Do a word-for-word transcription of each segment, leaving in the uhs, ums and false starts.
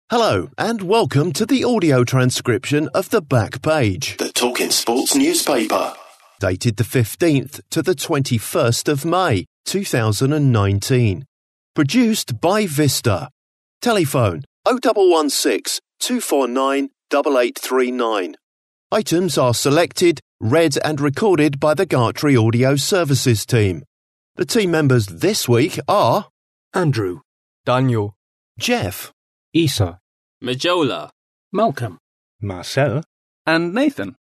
Hello, and welcome to the audio transcription of The Back Page, the Talking Sports newspaper. Dated the fifteenth to the twenty-first of May, two thousand nineteen. Produced by Vista. Telephone oh one one six, two four nine, eight eight three nine. Items are selected, read and recorded by the Gartree Audio Services team. The team members this week are Andrew, Daniel, Jeff, Isa, Majola, Malcolm, Marcel, and Nathan.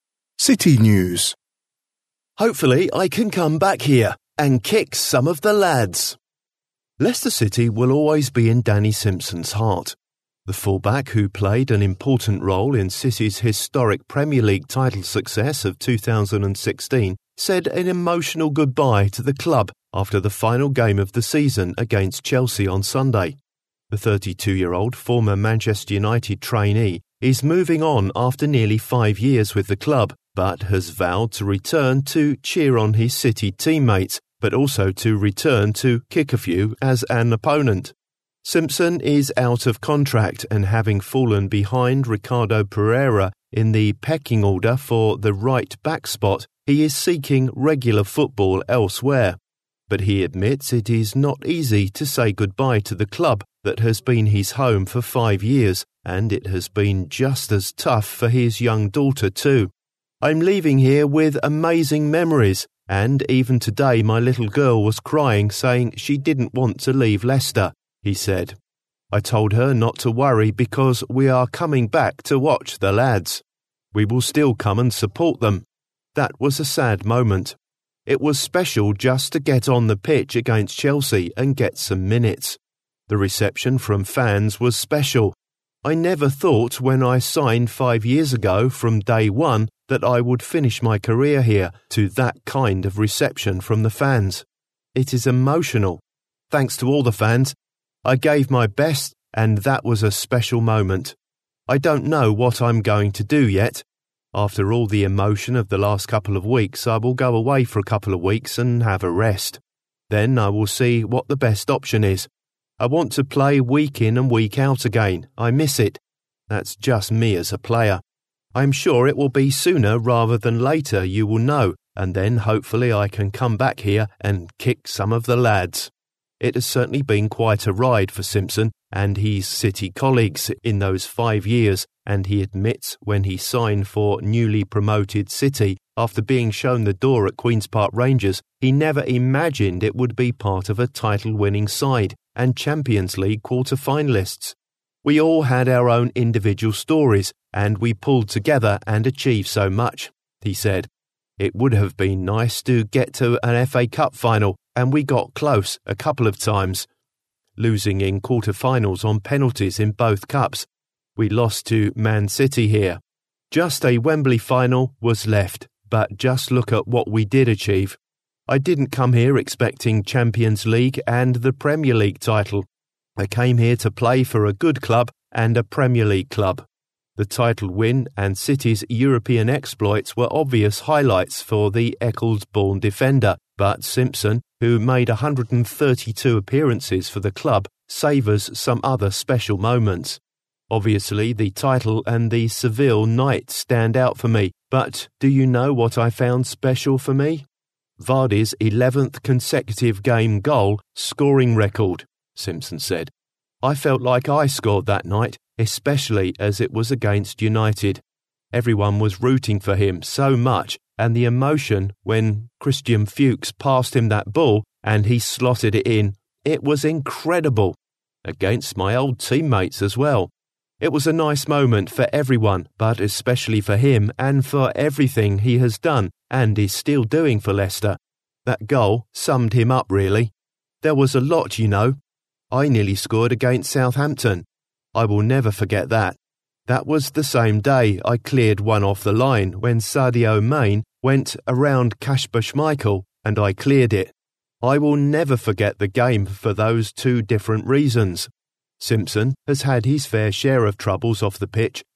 City News. Hopefully I can come back here and kick some of the lads. Leicester City will always be in Danny Simpson's heart. The fullback who played an important role in City's historic Premier League title success of two thousand sixteen said an emotional goodbye to the club after the final game of the season against Chelsea on Sunday. The thirty-two-year-old former Manchester United trainee is moving on after nearly five years with the club, but has vowed to return to cheer on his City teammates, but also to return to kick a few as an opponent. Simpson is out of contract and, having fallen behind Ricardo Pereira in the pecking order for the right back spot, he is seeking regular football elsewhere. But he admits it is not easy to say goodbye to the club that has been his home for five years, and it has been just as tough for his young daughter too. I'm leaving here with amazing memories, and even today my little girl was crying, saying she didn't want to leave Leicester, he said. I told her not to worry because we are coming back to watch the lads. We will still come and support them. That was a sad moment. It was special just to get on the pitch against Chelsea and get some minutes. The reception from fans was special. I never thought when I signed five years ago from day one that I would finish my career here to that kind of reception from the fans. It is emotional. Thanks to all the fans. I gave my best and that was a special moment. I don't know what I'm going to do yet. After all the emotion of the last couple of weeks, I will go away for a couple of weeks and have a rest. Then I will see what the best option is. I want to play week in and week out again. I miss it. That's just me as a player. I'm sure it will be sooner rather than later, you will know, and then hopefully I can come back here and kick some of the lads. It has certainly been quite a ride for Simpson and his City colleagues in those five years, and he admits when he signed for newly promoted City after being shown the door at Queen's Park Rangers, he never imagined it would be part of a title-winning side and Champions League quarter-finalists. We all had our own individual stories, and we pulled together and achieved so much, he said. It would have been nice to get to an F A Cup final, and we got close a couple of times, losing in quarter-finals on penalties in both cups. We lost to Man City here. Just a Wembley final was left, but just look at what we did achieve. I didn't come here expecting Champions League and the Premier League title. I came here to play for a good club and a Premier League club. The title win and City's European exploits were obvious highlights for the Eccles-born defender, but Simpson, who made one hundred thirty-two appearances for the club, savours some other special moments. Obviously, the title and the Seville night stand out for me, but do you know what I found special for me? Vardy's eleventh consecutive game goal scoring record, Simpson said. I felt like I scored that night, especially as it was against United. Everyone was rooting for him so much, and the emotion when Christian Fuchs passed him that ball and he slotted it in, it was incredible. Against my old teammates as well. It was a nice moment for everyone, but especially for him and for everything he has done and is still doing for Leicester. That goal summed him up, really. There was a lot, you know. I nearly scored against Southampton. I will never forget that. That was the same day I cleared one off the line when Sadio Mane went around Kasper Schmeichel and I cleared it. I will never forget the game for those two different reasons. Simpson has had his fair share of troubles off the pitch,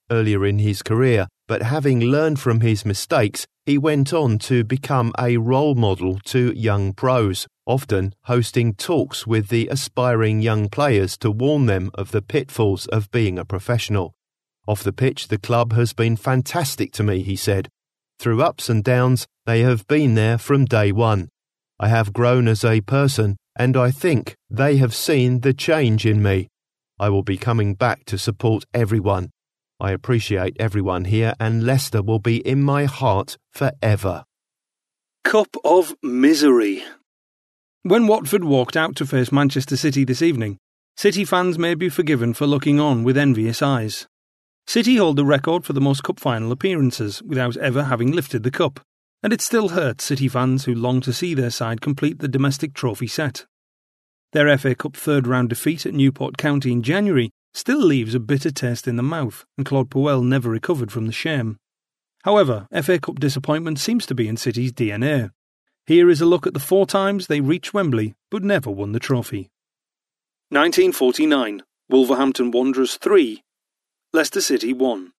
earlier in his career, but having learned from his mistakes, he went on to become a role model to young pros, often hosting talks with the aspiring young players to warn them of the pitfalls of being a professional. Off the pitch, the club has been fantastic to me, he said. Through ups and downs, they have been there from day one. I have grown as a person, and I think they have seen the change in me. I will be coming back to support everyone. I appreciate everyone here, and Leicester will be in my heart forever. Cup of misery. When Watford walked out to face Manchester City this evening, City fans may be forgiven for looking on with envious eyes. City hold the record for the most cup final appearances without ever having lifted the cup, and it still hurts City fans who long to see their side complete the domestic trophy set. Their F A Cup third-round defeat at Newport County in January still leaves a bitter taste in the mouth, and Claude Puel never recovered from the shame. However, F A Cup disappointment seems to be in City's D N A. Here is a look at the four times they reached Wembley but never won the trophy. nineteen forty-nine, Wolverhampton Wanderers three, Leicester City one.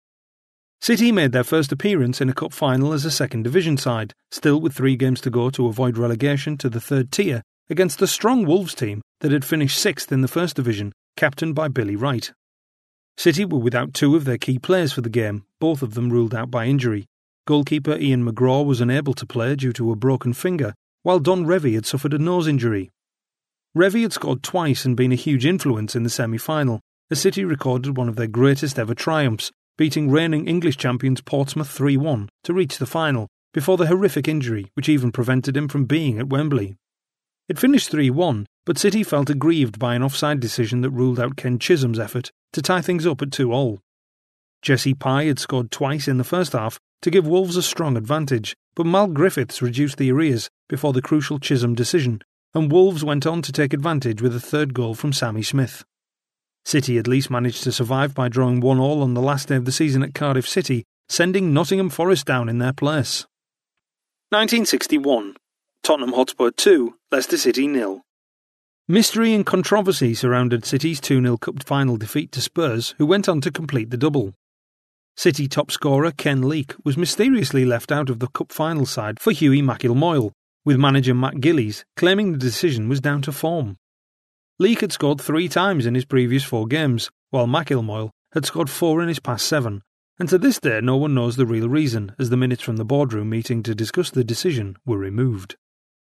City made their first appearance in a cup final as a second division side, still with three games to go to avoid relegation to the third tier, against a strong Wolves team that had finished sixth in the first division, captained by Billy Wright. City were without two of their key players for the game, both of them ruled out by injury. Goalkeeper Ian McGraw was unable to play due to a broken finger, while Don Revie had suffered a nose injury. Revie had scored twice and been a huge influence in the semi-final, as City recorded one of their greatest ever triumphs, beating reigning English champions Portsmouth three one to reach the final, before the horrific injury which even prevented him from being at Wembley. It finished three one, but City felt aggrieved by an offside decision that ruled out Ken Chisholm's effort to tie things up at two all. Jesse Pye had scored twice in the first half to give Wolves a strong advantage, but Mal Griffiths reduced the arrears before the crucial Chisholm decision, and Wolves went on to take advantage with a third goal from Sammy Smith. City at least managed to survive by drawing one all on the last day of the season at Cardiff City, sending Nottingham Forest down in their place. nineteen sixty-one, Tottenham Hotspur two, Leicester City nil. Mystery and controversy surrounded City's two nil cup final defeat to Spurs, who went on to complete the double. City top scorer Ken Leake was mysteriously left out of the cup final side for Hughie McIlmoyle, with manager Matt Gillies claiming the decision was down to form. Leake had scored three times in his previous four games, while McIlmoyle had scored four in his past seven, and to this day no one knows the real reason, as the minutes from the boardroom meeting to discuss the decision were removed.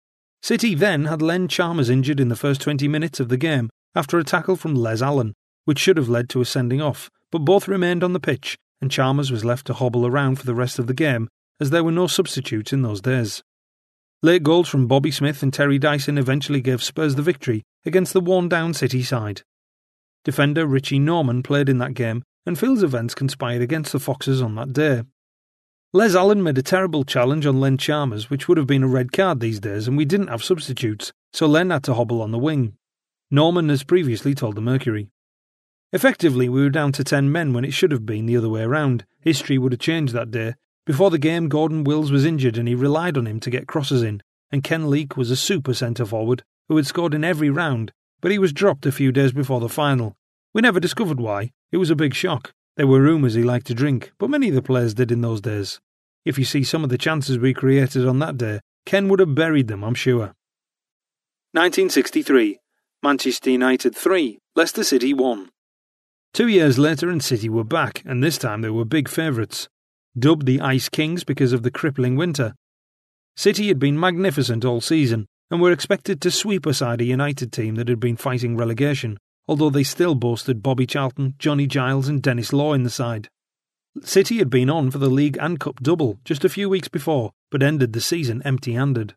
City then had Len Chalmers injured in the first twenty minutes of the game after a tackle from Les Allen, which should have led to a sending off, but both remained on the pitch, and Chalmers was left to hobble around for the rest of the game, as there were no substitutes in those days. Late goals from Bobby Smith and Terry Dyson eventually gave Spurs the victory against the worn-down City side. Defender Richie Norman played in that game, and feels events conspired against the Foxes on that day. Les Allen made a terrible challenge on Len Chalmers, which would have been a red card these days, and we didn't have substitutes, so Len had to hobble on the wing. Norman has previously told the Mercury. Effectively, we were down to ten men when it should have been the other way around. History would have changed that day. Before the game, Gordon Wills was injured and he relied on him to get crosses in, and Ken Leake was a super centre-forward who had scored in every round, but he was dropped a few days before the final. We never discovered why. It was a big shock. There were rumours he liked to drink, but many of the players did in those days. If you see some of the chances we created on that day, Ken would have buried them, I'm sure. nineteen sixty-three, Manchester United three, Leicester City one. Two years later and City were back, and this time they were big favourites. Dubbed the Ice Kings because of the crippling winter. City had been magnificent all season, and were expected to sweep aside a United team that had been fighting relegation, although they still boasted Bobby Charlton, Johnny Giles and Dennis Law in the side. City had been on for the league and cup double just a few weeks before, but ended the season empty-handed.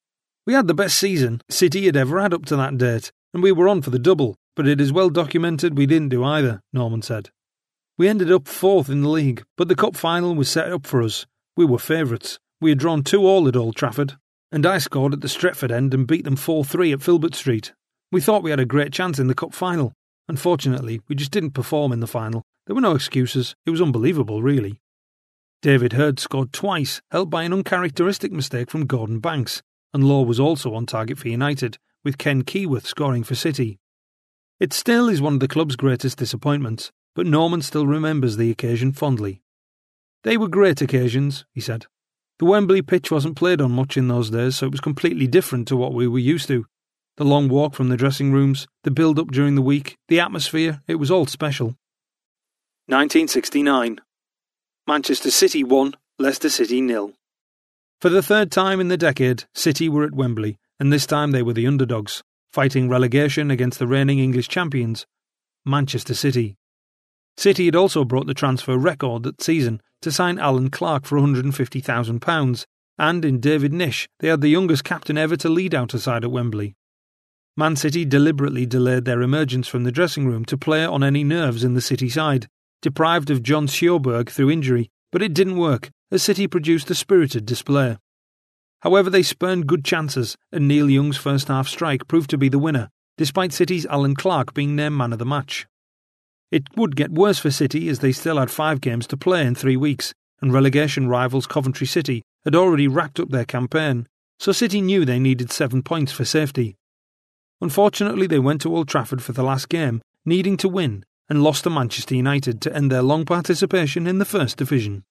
We had the best season City had ever had up to that date, and we were on for the double, but it is well documented we didn't do either, Norman said. We ended up fourth in the league, but the cup final was set up for us. We were favourites. We had drawn two all at Old Trafford, and I scored at the Stretford end and beat them four three at Filbert Street. We thought we had a great chance in the cup final. Unfortunately, we just didn't perform in the final. There were no excuses. It was unbelievable, really. David Hurd scored twice, helped by an uncharacteristic mistake from Gordon Banks, and Law was also on target for United, with Ken Keyworth scoring for City. It still is one of the club's greatest disappointments, but Norman still remembers the occasion fondly. "They were great occasions," he said. "The Wembley pitch wasn't played on much in those days, so it was completely different to what we were used to. The long walk from the dressing rooms, the build-up during the week, the atmosphere, it was all special." nineteen sixty-nine. Manchester City won, Leicester City nil. For the third time in the decade, City were at Wembley, and this time they were the underdogs, fighting relegation against the reigning English champions, Manchester City. City had also broke the transfer record that season to sign Alan Clark for one hundred fifty thousand pounds, and in David Nish they had the youngest captain ever to lead out a side at Wembley. Man City deliberately delayed their emergence from the dressing room to play on any nerves in the City side, deprived of John Sjoberg through injury, but it didn't work, as City produced a spirited display. However, they spurned good chances, and Neil Young's first-half strike proved to be the winner, despite City's Alan Clark being named man of the match. It would get worse for City as they still had five games to play in three weeks, and relegation rivals Coventry City had already wrapped up their campaign, so City knew they needed seven points for safety. Unfortunately, they went to Old Trafford for the last game, needing to win, and lost to Manchester United to end their long participation in the First Division.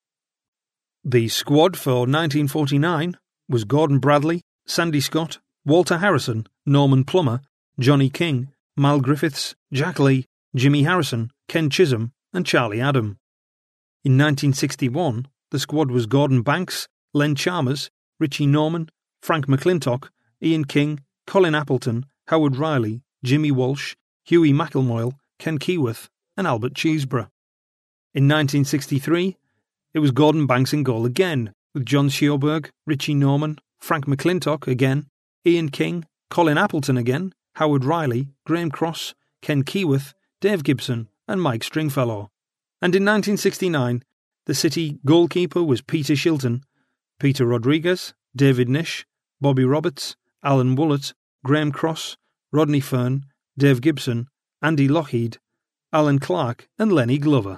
The squad for nineteen forty-nine was Gordon Bradley, Sandy Scott, Walter Harrison, Norman Plummer, Johnny King, Mal Griffiths, Jack Lee, Jimmy Harrison, Ken Chisholm and Charlie Adam. In nineteen sixty-one, the squad was Gordon Banks, Len Chalmers, Richie Norman, Frank McClintock, Ian King, Colin Appleton, Howard Riley, Jimmy Walsh, Hughie McIlmoyle, Ken Keyworth and Albert Cheeseborough. In nineteen sixty-three, it was Gordon Banks in goal again, with John Sjoberg, Richie Norman, Frank McClintock again, Ian King, Colin Appleton again, Howard Riley, Graham Cross, Ken Keyworth, Dave Gibson and Mike Stringfellow. And in nineteen sixty-nine, the City goalkeeper was Peter Shilton, Peter Rodriguez, David Nish, Bobby Roberts, Alan Woolett, Graham Cross, Rodney Fern, Dave Gibson, Andy Lougheed, Alan Clark and Lenny Glover.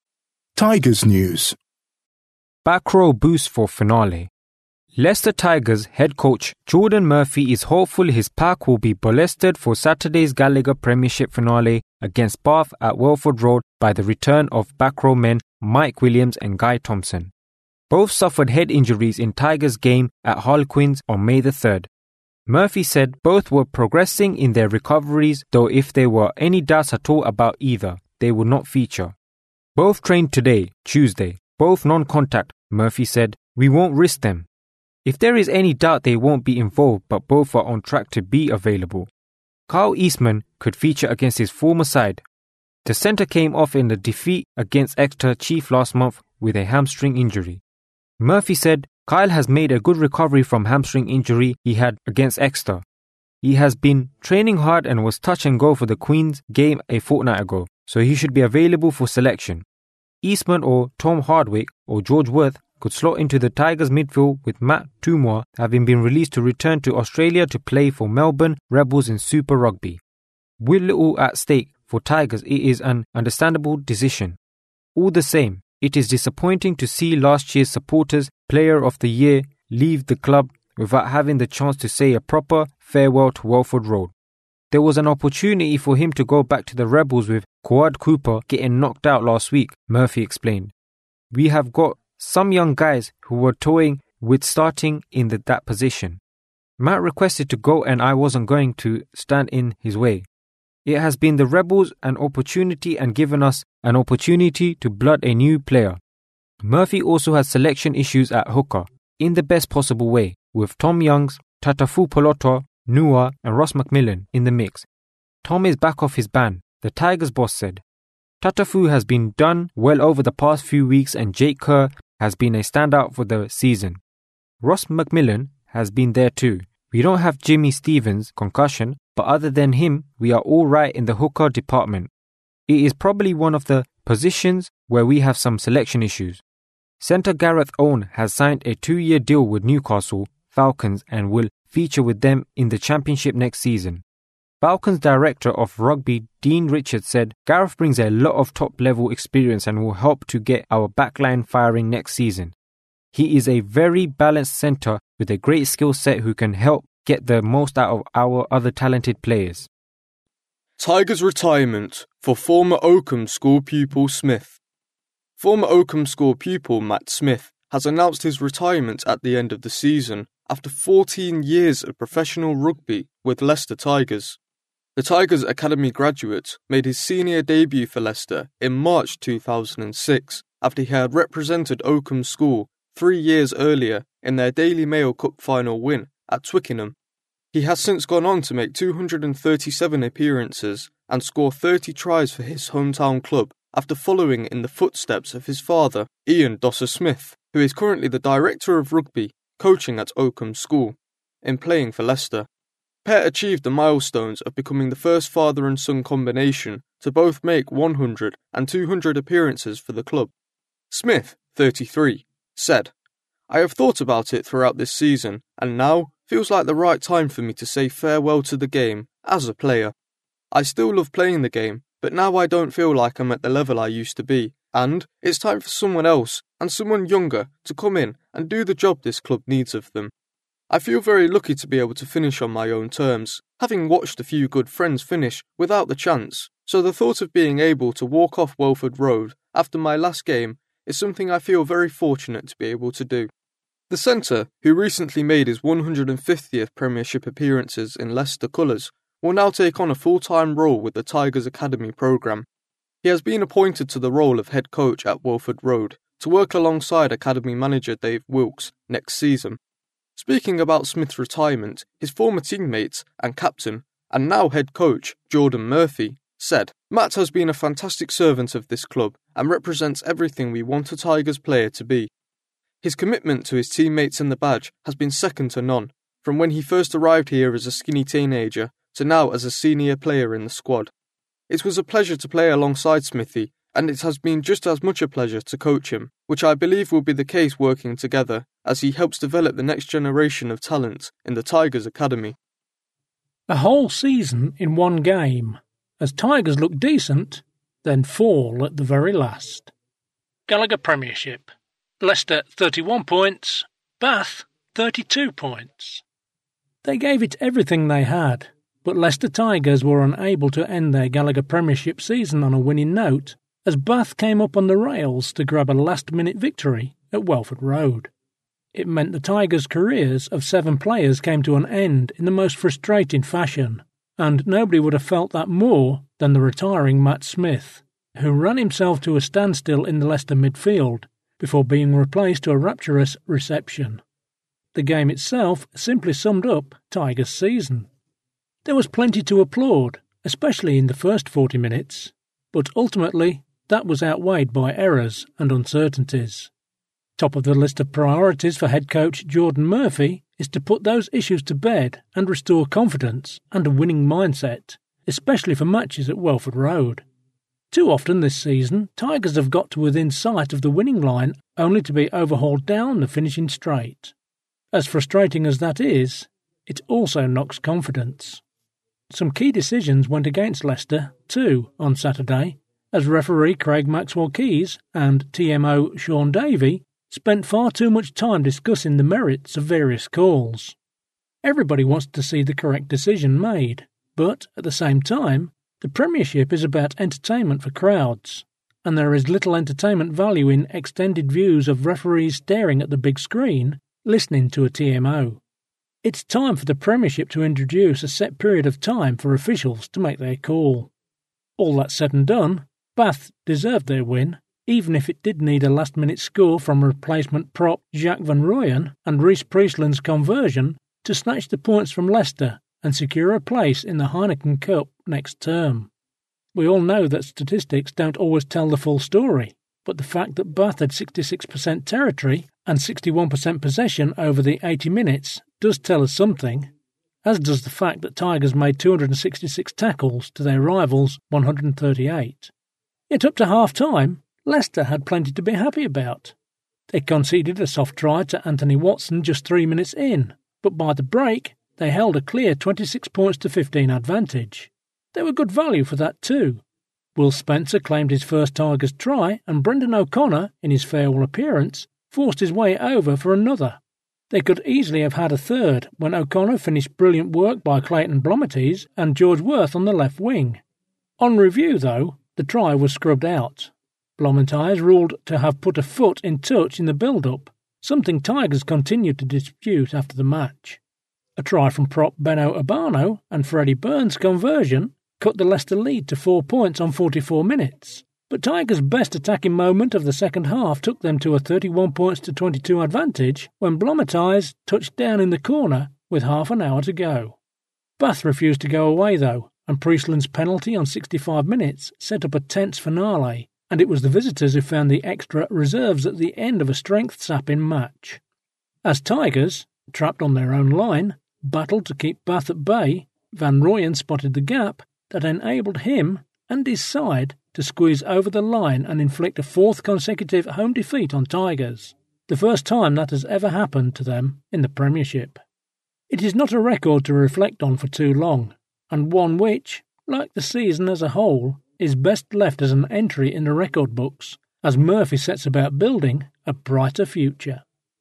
Tigers news. Back row boost for finale. Leicester Tigers head coach Jordan Murphy is hopeful his pack will be bolstered for Saturday's Gallagher Premiership finale against Bath at Welford Road by the return of back row men Mike Williams and Guy Thompson. Both suffered head injuries in Tigers' game at Harlequins on May the third. Murphy said both were progressing in their recoveries, though if there were any doubts at all about either, they would not feature. Both trained today, Tuesday, both non-contact, Murphy said. We won't risk them. If there is any doubt they won't be involved, but both are on track to be available. Kyle Eastman could feature against his former side. The centre came off in the defeat against Exeter Chief last month with a hamstring injury. Murphy said Kyle has made a good recovery from hamstring injury he had against Exeter. He has been training hard and was touch and go for the Queen's game a fortnight ago, so he should be available for selection. Eastman or Tom Hardwick or George Worth could slot into the Tigers midfield, with Matt Tumor having been released to return to Australia to play for Melbourne Rebels in Super Rugby. With little at stake for Tigers, it is an understandable decision. All the same, it is disappointing to see last year's supporters Player of the Year leave the club without having the chance to say a proper farewell to Welford Road. There was an opportunity for him to go back to the Rebels with Quad Cooper getting knocked out last week, Murphy explained. We have got some young guys who were toying with starting in the, that position. Matt requested to go and I wasn't going to stand in his way. It has been the Rebels an opportunity and given us an opportunity to blood a new player. Murphy also has selection issues at hooker, in the best possible way, with Tom Youngs, Tatafu Poloto, Nua and Ross McMillan in the mix. Tom is back off his ban, the Tigers boss said. Tatafu has been done well over the past few weeks and Jake Kerr has been a standout for the season. Ross McMillan has been there too. We don't have Jimmy Stevens' concussion, but other than him, we are all right in the hooker department. It is probably one of the positions where we have some selection issues. Centre Gareth Owen has signed a two-year deal with Newcastle Falcons and will feature with them in the Championship next season. Falcons Director of Rugby Dean Richards said Gareth brings a lot of top-level experience and will help to get our backline firing next season. He is a very balanced centre with a great skill set who can help get the most out of our other talented players. Tigers retirement for former Oakham School pupil Smith. Former Oakham School pupil Matt Smith has announced his retirement at the end of the season after fourteen years of professional rugby with Leicester Tigers. The Tigers Academy graduate made his senior debut for Leicester in March two thousand six after he had represented Oakham School three years earlier in their Daily Mail Cup final win at Twickenham. He has since gone on to make two hundred thirty-seven appearances and score thirty tries for his hometown club after following in the footsteps of his father, Ian Dosser Smith, who is currently the Director of Rugby, coaching at Oakham School, in playing for Leicester. Pear achieved the milestones of becoming the first father and son combination to both make one hundred and two hundred appearances for the club. Smith, thirty-three, said, "I have thought about it throughout this season, and now feels like the right time for me to say farewell to the game as a player. I still love playing the game, but now I don't feel like I'm at the level I used to be, and it's time for someone else and someone younger to come in and do the job this club needs of them. I feel very lucky to be able to finish on my own terms, having watched a few good friends finish without the chance, so the thought of being able to walk off Welford Road after my last game is something I feel very fortunate to be able to do." The centre, who recently made his one hundred fiftieth Premiership appearances in Leicester colours, will now take on a full-time role with the Tigers Academy programme. He has been appointed to the role of head coach at Welford Road to work alongside Academy manager Dave Wilkes next season. Speaking about Smith's retirement, his former teammates and captain, and now head coach Jordan Murphy, said, "Matt has been a fantastic servant of this club and represents everything we want a Tigers player to be. His commitment to his teammates and the badge has been second to none, from when he first arrived here as a skinny teenager to now as a senior player in the squad. It was a pleasure to play alongside Smithy, and it has been just as much a pleasure to coach him, which I believe will be the case working together as he helps develop the next generation of talent in the Tigers Academy." A whole season in one game, as Tigers look decent, then fall at the very last. Gallagher Premiership. Leicester thirty-one points, Bath thirty-two points. They gave it everything they had, but Leicester Tigers were unable to end their Gallagher Premiership season on a winning note as Bath came up on the rails to grab a last-minute victory at Welford Road. It meant the Tigers' careers of seven players came to an end in the most frustrating fashion, and nobody would have felt that more than the retiring Matt Smith, who ran himself to a standstill in the Leicester midfield before being replaced to a rapturous reception. The game itself simply summed up Tigers' season. There was plenty to applaud, especially in the first forty minutes, but ultimately that was outweighed by errors and uncertainties. Top of the list of priorities for head coach Jordan Murphy is to put those issues to bed and restore confidence and a winning mindset, especially for matches at Welford Road. Too often this season, Tigers have got to within sight of the winning line only to be overhauled down the finishing straight. As frustrating as that is, it also knocks confidence. Some key decisions went against Leicester, too, on Saturday, as referee Craig Maxwell-Keys and T M O Sean Davey spent far too much time discussing the merits of various calls. Everybody wants to see the correct decision made, but, at the same time, the Premiership is about entertainment for crowds, and there is little entertainment value in extended views of referees staring at the big screen, listening to a T M O. It's time for the Premiership to introduce a set period of time for officials to make their call. All that said and done, Bath deserved their win, even if it did need a last-minute score from replacement prop Jacques Van Rooyen and Rhys Priestland's conversion to snatch the points from Leicester and secure a place in the Heineken Cup next term. We all know that statistics don't always tell the full story, but the fact that Bath had sixty-six percent territory and sixty-one percent possession over the eighty minutes does tell us something, as does the fact that Tigers made two hundred sixty-six tackles to their rivals' one hundred thirty-eight. Yet up to half-time, Leicester had plenty to be happy about. They conceded a soft try to Anthony Watson just three minutes in, but by the break, they held a clear twenty-six points to fifteen advantage. They were good value for that too. Will Spencer claimed his first Tigers try, and Brendan O'Connor, in his farewell appearance, forced his way over for another. They could easily have had a third when O'Connor finished brilliant work by Clayton Blomates and George Worth on the left wing, On review, though, the try was scrubbed out. Blomentyres ruled to have put a foot in touch in the build-up, something Tigers continued to dispute after the match. A try from prop Benno Urbano and Freddie Burns' conversion cut the Leicester lead to four points on forty-four minutes. But Tigers' best attacking moment of the second half took them to a thirty-one points to twenty-two advantage when Blomentyres touched down in the corner with half an hour to go. Bath refused to go away though, and Priestland's penalty on sixty-five minutes set up a tense finale, and it was the visitors who found the extra reserves at the end of a strength-sapping match. As Tigers, trapped on their own line, battled to keep Bath at bay, Van Rooyen spotted the gap that enabled him and his side to squeeze over the line and inflict a fourth consecutive home defeat on Tigers, the first time that has ever happened to them in the Premiership. It is not a record to reflect on for too long, and one which, like the season as a whole, is best left as an entry in the record books, as Murphy sets about building a brighter future.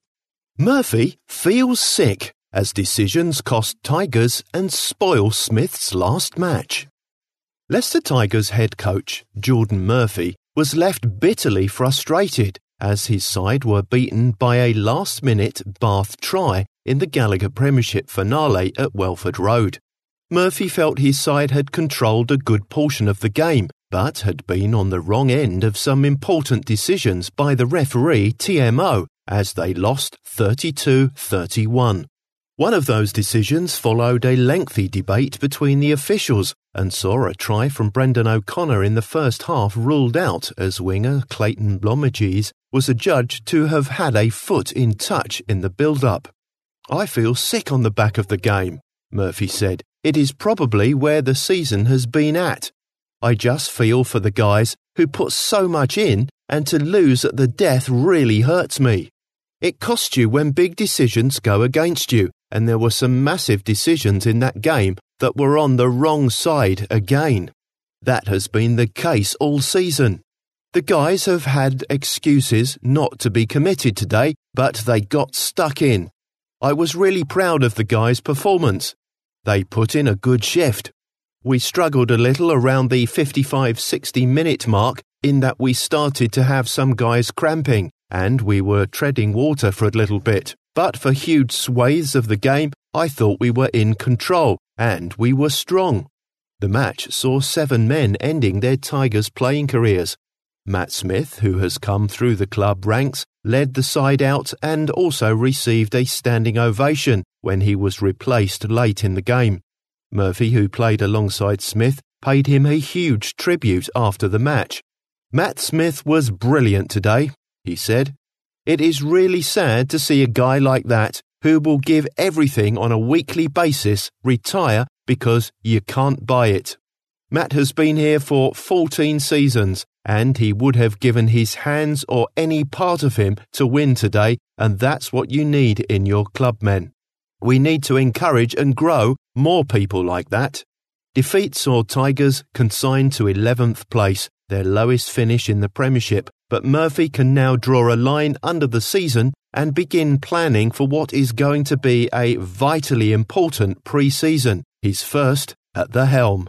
Murphy feels sick as decisions cost Tigers and spoil Smith's last match. Leicester Tigers head coach Jordan Murphy was left bitterly frustrated as his side were beaten by a last-minute Bath try in the Gallagher Premiership finale at Welford Road. Murphy felt his side had controlled a good portion of the game, but had been on the wrong end of some important decisions by the referee T M O as they lost thirty-two thirty-one. One of those decisions followed a lengthy debate between the officials and saw a try from Brendan O'Connor in the first half ruled out as winger Clayton Blomentyres was adjudged to have had a foot in touch in the build-up. "I feel sick on the back of the game," Murphy said. "It is probably where the season has been at. I just feel for the guys who put so much in, and to lose at the death really hurts me. It costs you when big decisions go against you, and there were some massive decisions in that game that were on the wrong side again. That has been the case all season. The guys have had excuses not to be committed today, but they got stuck in. I was really proud of the guys' performance. They put in a good shift. We struggled a little around the fifty-five sixty minute mark in that we started to have some guys cramping, and we were treading water for a little bit. But for huge swathes of the game, I thought we were in control, and we were strong." The match saw seven men ending their Tigers playing careers. Matt Smith, who has come through the club ranks, led the side out and also received a standing ovation when he was replaced late in the game. Murphy, who played alongside Smith, paid him a huge tribute after the match. "Matt Smith was brilliant today," he said. "It is really sad to see a guy like that, who will give everything on a weekly basis, retire because you can't buy it. Matt has been here for fourteen seasons, and he would have given his hands or any part of him to win today, and that's what you need in your clubmen. We need to encourage and grow more people like that." Defeat saw Tigers consigned to eleventh place, their lowest finish in the Premiership, but Murphy can now draw a line under the season and begin planning for what is going to be a vitally important pre-season, his first at the helm.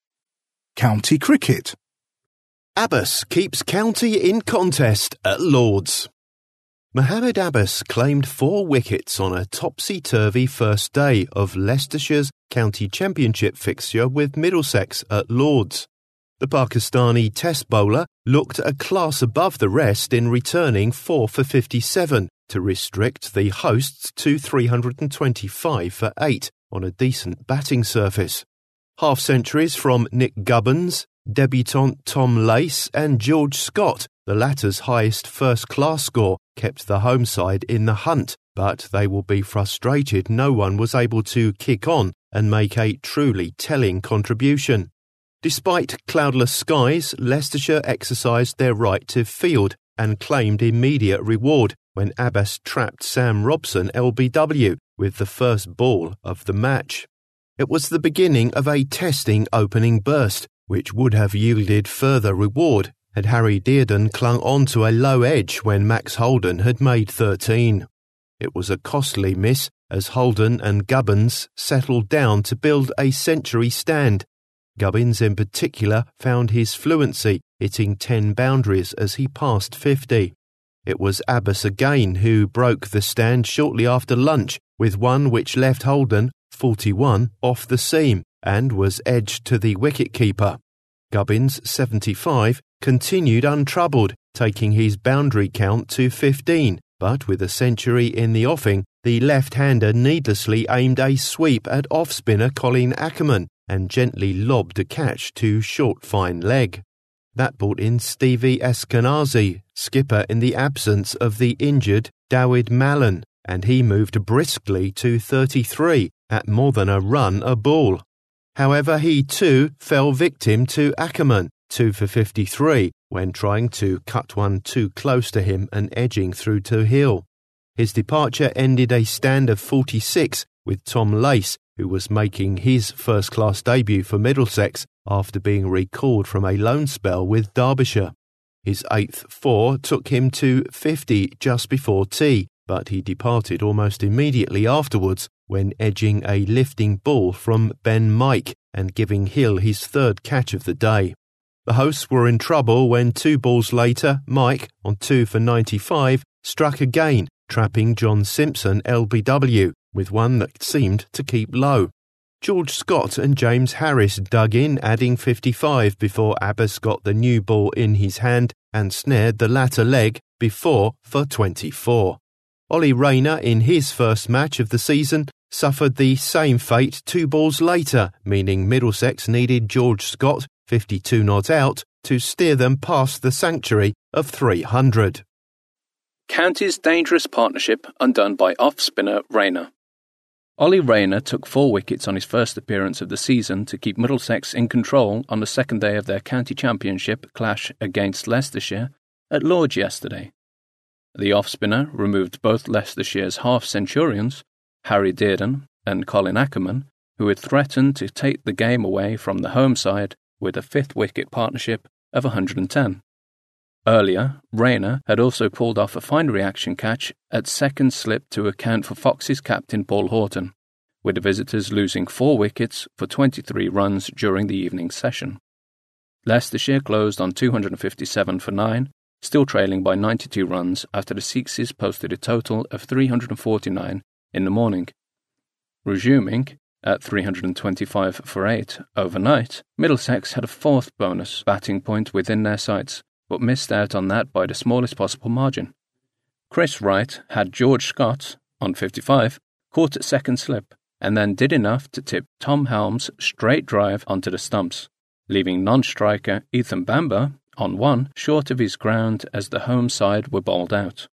County cricket. Abbas keeps County in contest at Lords. Mohamed Abbas claimed four wickets on a topsy-turvy first day of Leicestershire's County Championship fixture with Middlesex at Lords. The Pakistani test bowler looked a class above the rest in returning four for fifty-seven to restrict the hosts to three hundred twenty-five for eight on a decent batting surface. Half-centuries from Nick Gubbins, debutant Tom Lace and George Scott, the latter's highest first-class score, kept the home side in the hunt, but they will be frustrated no one was able to kick on and make a truly telling contribution. Despite cloudless skies, Leicestershire exercised their right to field and claimed immediate reward when Abbas trapped Sam Robson L B W with the first ball of the match. It was the beginning of a testing opening burst, which would have yielded further reward had Harry Dearden clung on to a low edge when Max Holden had made thirteen. It was a costly miss as Holden and Gubbins settled down to build a century stand. Gubbins in particular found his fluency, hitting ten boundaries as he passed fifty. It was Abbas again who broke the stand shortly after lunch with one which left Holden, forty-one, off the seam and was edged to the wicket-keeper. Gubbins, seventy-five, continued untroubled, taking his boundary count to fifteen, but with a century in the offing, the left-hander needlessly aimed a sweep at off-spinner Colin Ackerman and gently lobbed a catch to short fine leg. That brought in Stevie Eskenazi, skipper in the absence of the injured Dawid Malan, and he moved briskly to thirty-three at more than a run a ball. However, he too fell victim to Ackerman, two for fifty-three, when trying to cut one too close to him and edging through to heel. His departure ended a stand of forty-six with Tom Lace, who was making his first-class debut for Middlesex after being recalled from a loan spell with Derbyshire. His eighth four took him to fifty just before tea, but he departed almost immediately afterwards when edging a lifting ball from Ben Mike and giving Hill his third catch of the day. The hosts were in trouble when two balls later, Mike, on two for ninety-five, struck again, trapping John Simpson L B W with one that seemed to keep low. George Scott and James Harris dug in, adding fifty-five before Abbas got the new ball in his hand and snared the latter leg before for twenty-four. Ollie Rayner, in his first match of the season, suffered the same fate two balls later, meaning Middlesex needed George Scott, fifty-two not out, to steer them past the sanctuary of three hundred. County's dangerous partnership undone by off-spinner Rayner. Ollie Rayner took four wickets on his first appearance of the season to keep Middlesex in control on the second day of their county championship clash against Leicestershire at Lord's yesterday. The off-spinner removed both Leicestershire's half-centurions, Harry Dearden and Colin Ackerman, who had threatened to take the game away from the home side with a fifth-wicket partnership of one hundred ten. Earlier, Rayner had also pulled off a fine reaction catch at second slip to account for Fox's captain Paul Horton, with the visitors losing four wickets for twenty-three runs during the evening session. Leicestershire closed on two hundred fifty-seven for nine, still trailing by ninety-two runs after the Sixes posted a total of three hundred forty-nine in the morning. Resuming at three hundred twenty-five for eight overnight, Middlesex had a fourth bonus batting point within their sights, but missed out on that by the smallest possible margin. Chris Wright had George Scott, on fifty-five, caught at second slip, and then did enough to tip Tom Helm's straight drive onto the stumps, leaving non-striker Ethan Bamber, on one, short of his ground as the home side were bowled out.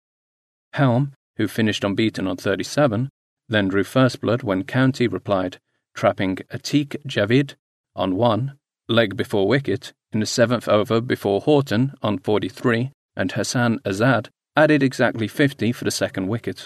Helm, who finished unbeaten on thirty-seven, then drew first blood when County replied, trapping Atiq Javid, on one, leg before wicket, in the seventh over before Horton, on forty-three, and Hassan Azad added exactly fifty for the second wicket.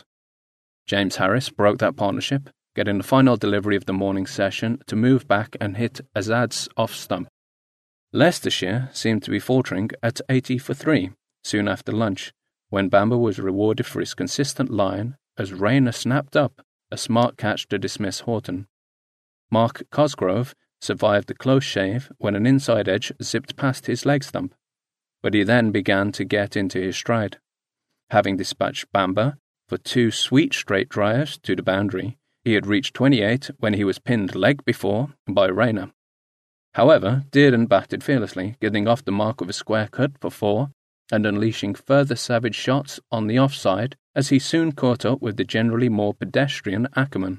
James Harris broke that partnership, getting the final delivery of the morning session to move back and hit Azad's off-stump. Leicestershire seemed to be faltering at eighty for three, soon after lunch, when Bamber was rewarded for his consistent line as Rayner snapped up a smart catch to dismiss Horton. Mark Cosgrove survived the close shave when an inside edge zipped past his leg stump, but he then began to get into his stride. Having dispatched Bamber for two sweet straight drives to the boundary, he had reached twenty-eight when he was pinned leg before by Rayner. However, Dearden batted fearlessly, getting off the mark of a square cut for four and unleashing further savage shots on the offside as he soon caught up with the generally more pedestrian Ackerman.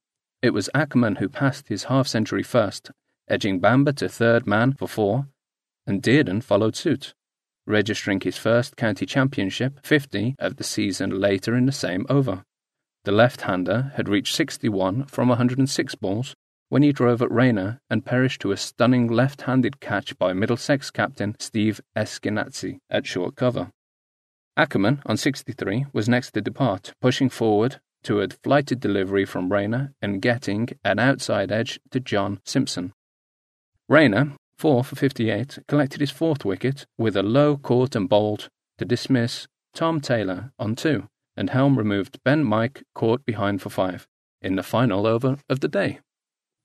It was Ackerman who passed his half-century first, edging Bamber to third man for four, and Dearden followed suit, registering his first county championship fifty of the season later in the same over. The left-hander had reached sixty-one from one hundred six balls when he drove at Rayner and perished to a stunning left-handed catch by Middlesex captain Steve Eskenazi at short cover. Ackerman, on sixty-three, was next to depart, pushing forward to a flighted delivery from Rayner and getting an outside edge to John Simpson. Rayner, four for fifty-eight, collected his fourth wicket with a low caught and bowled to dismiss Tom Taylor on two, and Helm removed Ben Mike caught behind for five, in the final over of the day.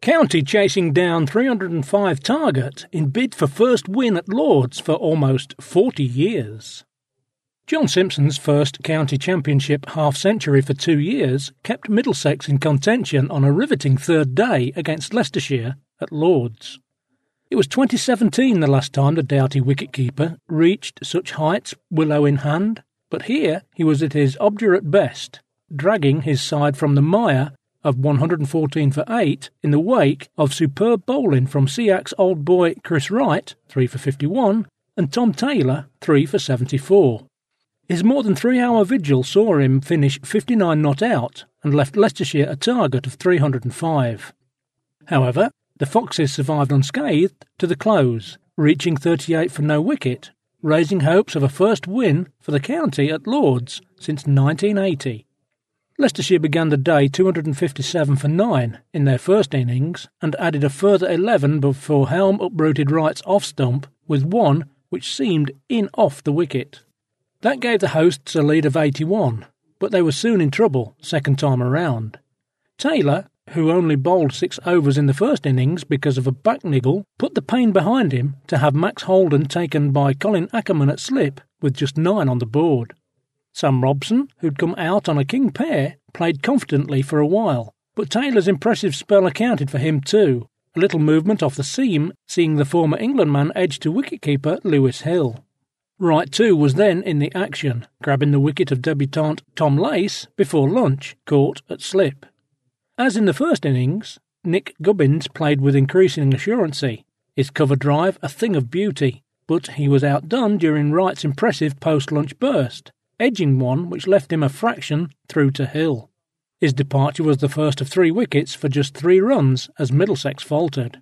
County chasing down three hundred five target in bid for first win at Lord's for almost forty years. John Simpson's first county championship half-century for two years kept Middlesex in contention on a riveting third day against Leicestershire at Lord's. It was twenty seventeen the last time the doughty wicket-keeper reached such heights willow in hand, but here he was at his obdurate best, dragging his side from the mire of one hundred fourteen for eight in the wake of superb bowling from Seax's old boy Chris Wright, three for fifty-one, and Tom Taylor, three for seventy-four. His more than three-hour vigil saw him finish fifty-nine not out and left Leicestershire a target of three hundred five. However, the Foxes survived unscathed to the close, reaching thirty-eight for no wicket, raising hopes of a first win for the county at Lord's since nineteen eighty. Leicestershire began the day two hundred fifty-seven for nine in their first innings and added a further eleven before Helm uprooted Wright's off-stump with one which seemed in off the wicket. That gave the hosts a lead of eighty-one, but they were soon in trouble second time around. Taylor, who only bowled six overs in the first innings because of a back niggle, put the pain behind him to have Max Holden taken by Colin Ackerman at slip with just nine on the board. Sam Robson, who'd come out on a king pair, played confidently for a while, but Taylor's impressive spell accounted for him too, a little movement off the seam seeing the former England man edge to wicketkeeper Lewis Hill. Wright too was then in the action, grabbing the wicket of debutant Tom Lace before lunch, caught at slip. As in the first innings, Nick Gubbins played with increasing assurancy, his cover drive a thing of beauty, but he was outdone during Wright's impressive post-lunch burst, edging one which left him a fraction through to Hill. His departure was the first of three wickets for just three runs as Middlesex faltered.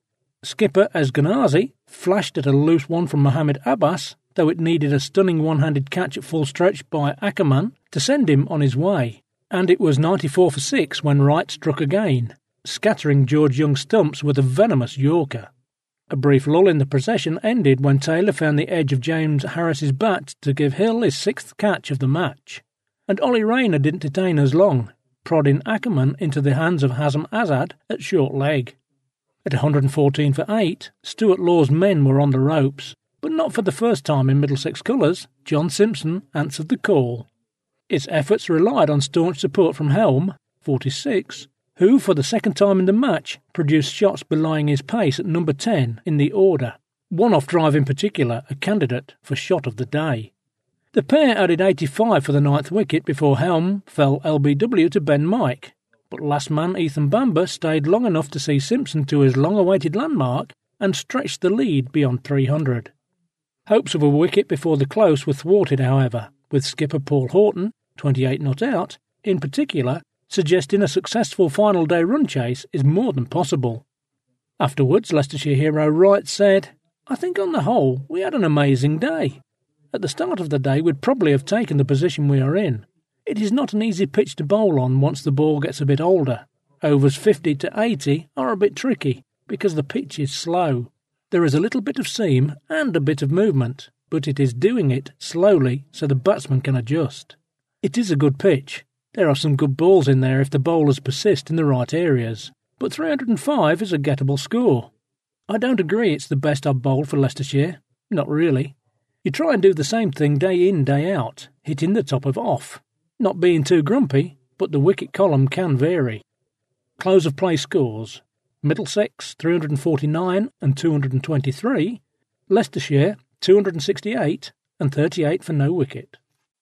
Skipper Eskenazi flashed at a loose one from Mohammed Abbas, though it needed a stunning one-handed catch at full stretch by Ackerman to send him on his way, and it was ninety-four for six when Wright struck again, scattering George Young's stumps with a venomous Yorker. A brief lull in the procession ended when Taylor found the edge of James Harris's bat to give Hill his sixth catch of the match, and Ollie Rayner didn't detain us long, prodding Ackerman into the hands of Hazem Azad at short leg. At one hundred fourteen for eight, Stuart Law's men were on the ropes, but not for the first time in Middlesex colours. John Simpson answered the call. Its efforts relied on staunch support from Helm, forty-six, who, for the second time in the match, produced shots belying his pace at number ten in the order, one off drive in particular a candidate for shot of the day. The pair added eighty-five for the ninth wicket before Helm fell L B W to Ben Mike, but last man Ethan Bamber stayed long enough to see Simpson to his long-awaited landmark and stretched the lead beyond three hundred. Hopes of a wicket before the close were thwarted, however, with skipper Paul Horton, twenty-eight not out, in particular, suggesting a successful final day run chase is more than possible. Afterwards, Leicestershire hero Wright said, "I think on the whole we had an amazing day. At the start of the day we'd probably have taken the position we are in. It is not an easy pitch to bowl on once the ball gets a bit older. Overs fifty to eighty are a bit tricky because the pitch is slow. There is a little bit of seam and a bit of movement, but it is doing it slowly so the batsman can adjust. It is a good pitch. There are some good balls in there if the bowlers persist in the right areas, but three hundred five is a gettable score. I don't agree it's the best I've bowled for Leicestershire. Not really. You try and do the same thing day in, day out, hitting the top of off. Not being too grumpy, but the wicket column can vary." Close of play scores: Middlesex three hundred forty-nine and two hundred twenty-three, Leicestershire two hundred sixty-eight and thirty-eight for no wicket.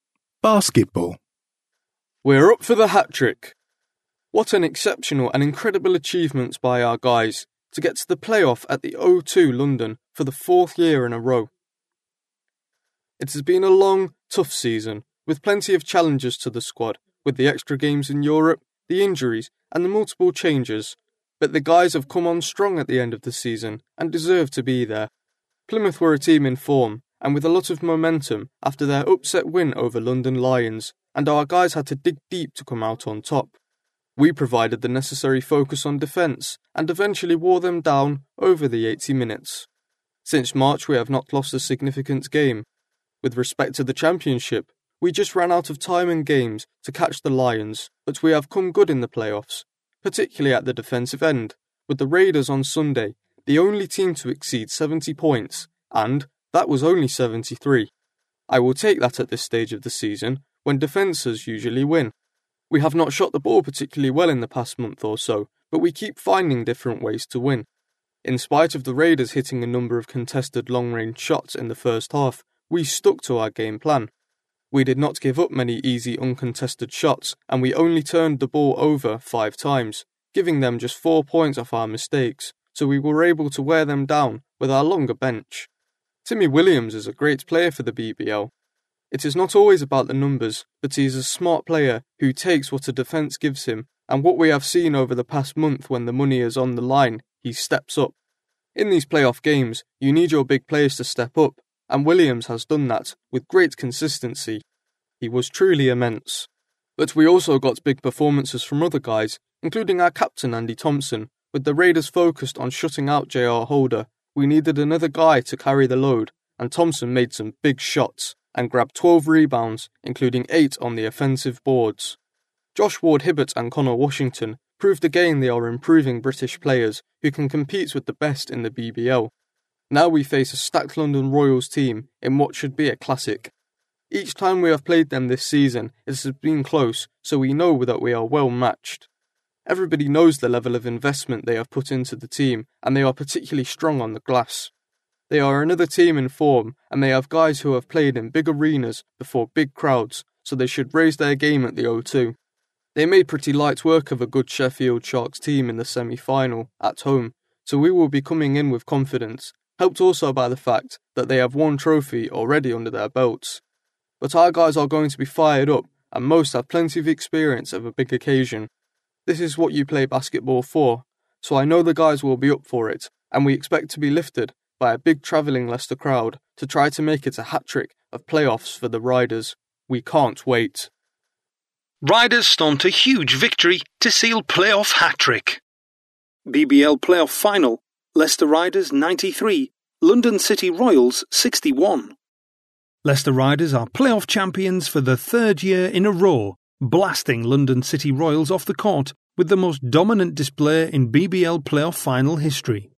Basketball. We're up for the hat-trick. What an exceptional and incredible achievement by our guys to get to the playoff at the O two London for the fourth year in a row. It has been a long, tough season, with plenty of challenges to the squad, with the extra games in Europe, the injuries, and the multiple changes, but the guys have come on strong at the end of the season and deserve to be there. Plymouth were a team in form, and with a lot of momentum after their upset win over London Lions, and our guys had to dig deep to come out on top. We provided the necessary focus on defence, and eventually wore them down over the eighty minutes. Since March we have not lost a significant game. With respect to the Championship, we just ran out of time and games to catch the Lions, but we have come good in the playoffs, particularly at the defensive end, with the Raiders on Sunday the only team to exceed seventy points, and that was only seventy-three. I will take that at this stage of the season, when defences usually win. We have not shot the ball particularly well in the past month or so, but we keep finding different ways to win. In spite of the Raiders hitting a number of contested long-range shots in the first half, we stuck to our game plan. We did not give up many easy uncontested shots, and we only turned the ball over five times, giving them just four points off our mistakes, so we were able to wear them down with our longer bench. Timmy Williams is a great player for the B B L. It is not always about the numbers, but he is a smart player who takes what a defence gives him, and what we have seen over the past month when the money is on the line, he steps up. In these playoff games, you need your big players to step up, and Williams has done that with great consistency. He was truly immense. But we also got big performances from other guys, including our captain Andy Thompson. With the Raiders focused on shutting out J R Holder, we needed another guy to carry the load, and Thompson made some big shots and grabbed twelve rebounds, including eight on the offensive boards. Josh Ward-Hibbert and Connor Washington proved again they are improving British players who can compete with the best in the B B L. Now we face a stacked London Royals team in what should be a classic. Each time we have played them this season, it has been close, so we know that we are well matched. Everybody knows the level of investment they have put into the team, and they are particularly strong on the glass. They are another team in form, and they have guys who have played in big arenas before big crowds, so they should raise their game at the O two. They made pretty light work of a good Sheffield Sharks team in the semi-final, at home, so we will be coming in with confidence, helped also by the fact that they have one trophy already under their belts. But our guys are going to be fired up, and most have plenty of experience of a big occasion. This is what you play basketball for, so I know the guys will be up for it, and we expect to be lifted by a big travelling Leicester crowd to try to make it a hat-trick of playoffs for the Riders. We can't wait. Riders stunt a huge victory to seal playoff hat-trick. B B L playoff final, Leicester Riders ninety-three, London City Royals sixty-one. Leicester Riders are playoff champions for the third year in a row, blasting London City Royals off the court with the most dominant display in B B L playoff final history.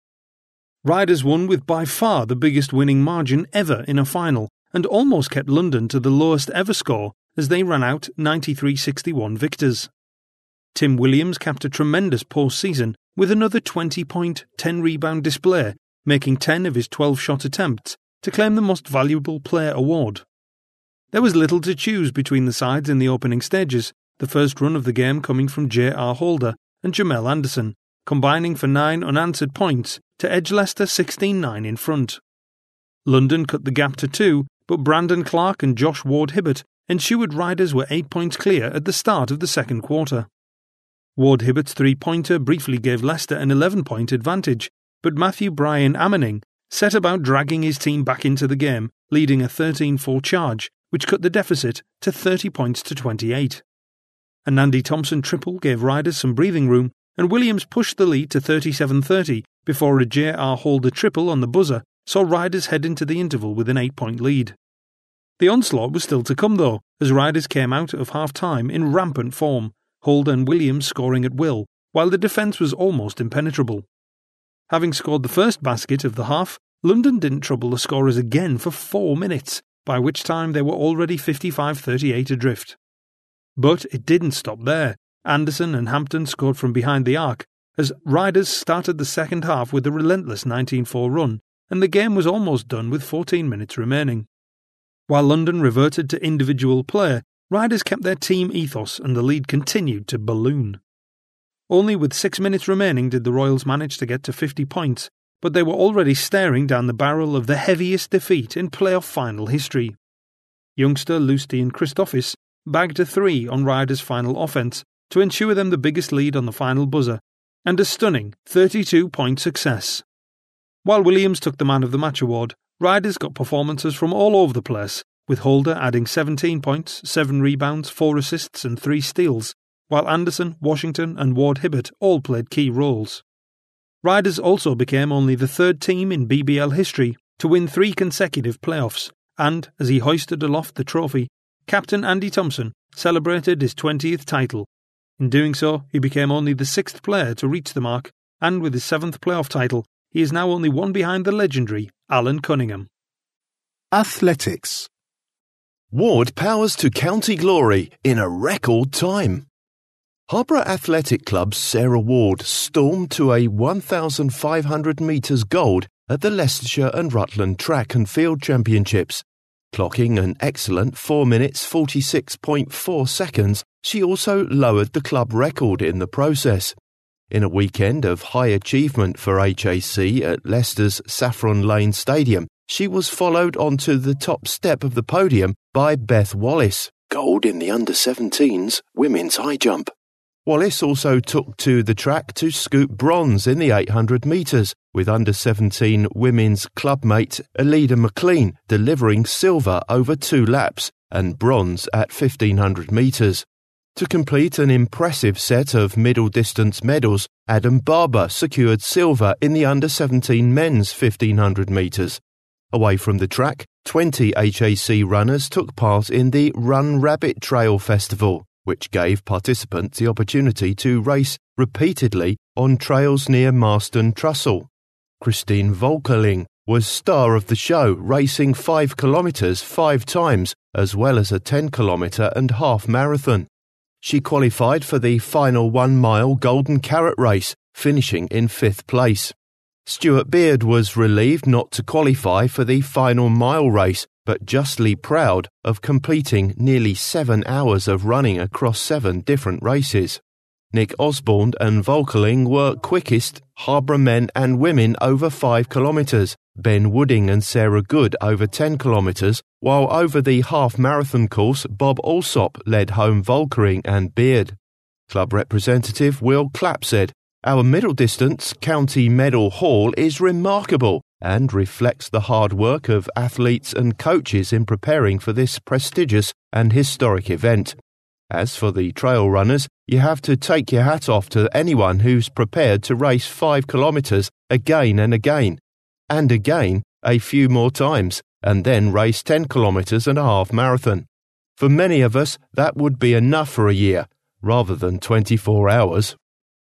Riders won with by far the biggest winning margin ever in a final and almost kept London to the lowest ever score as they ran out ninety-three sixty-one victors. Tim Williams capped a tremendous postseason with another twenty-point, ten-rebound display, making ten of his twelve shot attempts to claim the Most Valuable Player award. There was little to choose between the sides in the opening stages, the first run of the game coming from J R Holder and Jamel Anderson, combining for nine unanswered points to edge Leicester sixteen nine in front. London cut the gap to two, but Brandon Clark and Josh Ward-Hibbert ensured Riders were eight points clear at the start of the second quarter. Ward-Hibbert's three-pointer briefly gave Leicester an eleven-point advantage, but Matthew Bryan Ammoning set about dragging his team back into the game, leading a thirteen four charge, which cut the deficit to thirty points to twenty-eight. A Andy Thompson triple gave Riders some breathing room, and Williams pushed the lead to thirty-seven thirty before a J R Holder triple on the buzzer saw Riders head into the interval with an eight-point lead. The onslaught was still to come though, as Riders came out of half-time in rampant form, Holder and Williams scoring at will, while the defence was almost impenetrable. Having scored the first basket of the half, London didn't trouble the scorers again for four minutes, by which time they were already fifty-five thirty-eight adrift. But it didn't stop there. Anderson and Hampton scored from behind the arc, as Riders started the second half with a relentless nineteen four run, and the game was almost done with fourteen minutes remaining. While London reverted to individual play, Riders kept their team ethos and the lead continued to balloon. Only with six minutes remaining did the Royals manage to get to fifty points, but they were already staring down the barrel of the heaviest defeat in playoff final history. Youngster Lustian Christofis bagged a three on Riders' final offense to ensure them the biggest lead on the final buzzer, and a stunning thirty-two point success. While Williams took the Man of the Match award, Riders got performances from all over the place, with Holder adding seventeen points, seven rebounds, four assists and three steals, while Anderson, Washington and Ward-Hibbert all played key roles. Riders also became only the third team in B B L history to win three consecutive playoffs, and, as he hoisted aloft the trophy, Captain Andy Thompson celebrated his twentieth title. In doing so, he became only the sixth player to reach the mark, and with his seventh playoff title, he is now only one behind the legendary Alan Cunningham. Athletics. Ward powers to county glory in a record time. Harborough Athletic Club's Sarah Ward stormed to a one thousand five hundred metres gold at the Leicestershire and Rutland Track and Field Championships. Clocking an excellent four minutes forty-six point four seconds, she also lowered the club record in the process. In a weekend of high achievement for H A C at Leicester's Saffron Lane Stadium, she was followed onto the top step of the podium by Beth Wallace, gold in the under seventeens women's high jump. Wallace also took to the track to scoop bronze in the eight hundred metres, with under seventeen women's clubmate Alida McLean delivering silver over two laps and bronze at fifteen hundred metres. To complete an impressive set of middle distance medals, Adam Barber secured silver in the under seventeen men's fifteen hundred metres. Away from the track, twenty H A C runners took part in the Run Rabbit Trail Festival, which gave participants the opportunity to race repeatedly on trails near Marston Trussell. Christine Volkerling was star of the show, racing five kilometres five times, as well as a ten kilometre and half marathon. She qualified for the final one-mile Golden Carrot race, finishing in fifth place. Stuart Beard was relieved not to qualify for the final mile race, but justly proud of completing nearly seven hours of running across seven different races. Nick Osborne and Volkerling were quickest Harborough men and women over five kilometres, Ben Wooding and Sarah Good over ten kilometres, while over the half-marathon course Bob Alsop led home Volkering and Beard. Club representative Will Clapp said, "Our middle distance county medal haul is remarkable and reflects the hard work of athletes and coaches in preparing for this prestigious and historic event. As for the trail runners, you have to take your hat off to anyone who's prepared to race five kilometres again and again, and again a few more times, and then race ten kilometres and a half marathon. For many of us, that would be enough for a year, rather than twenty-four hours.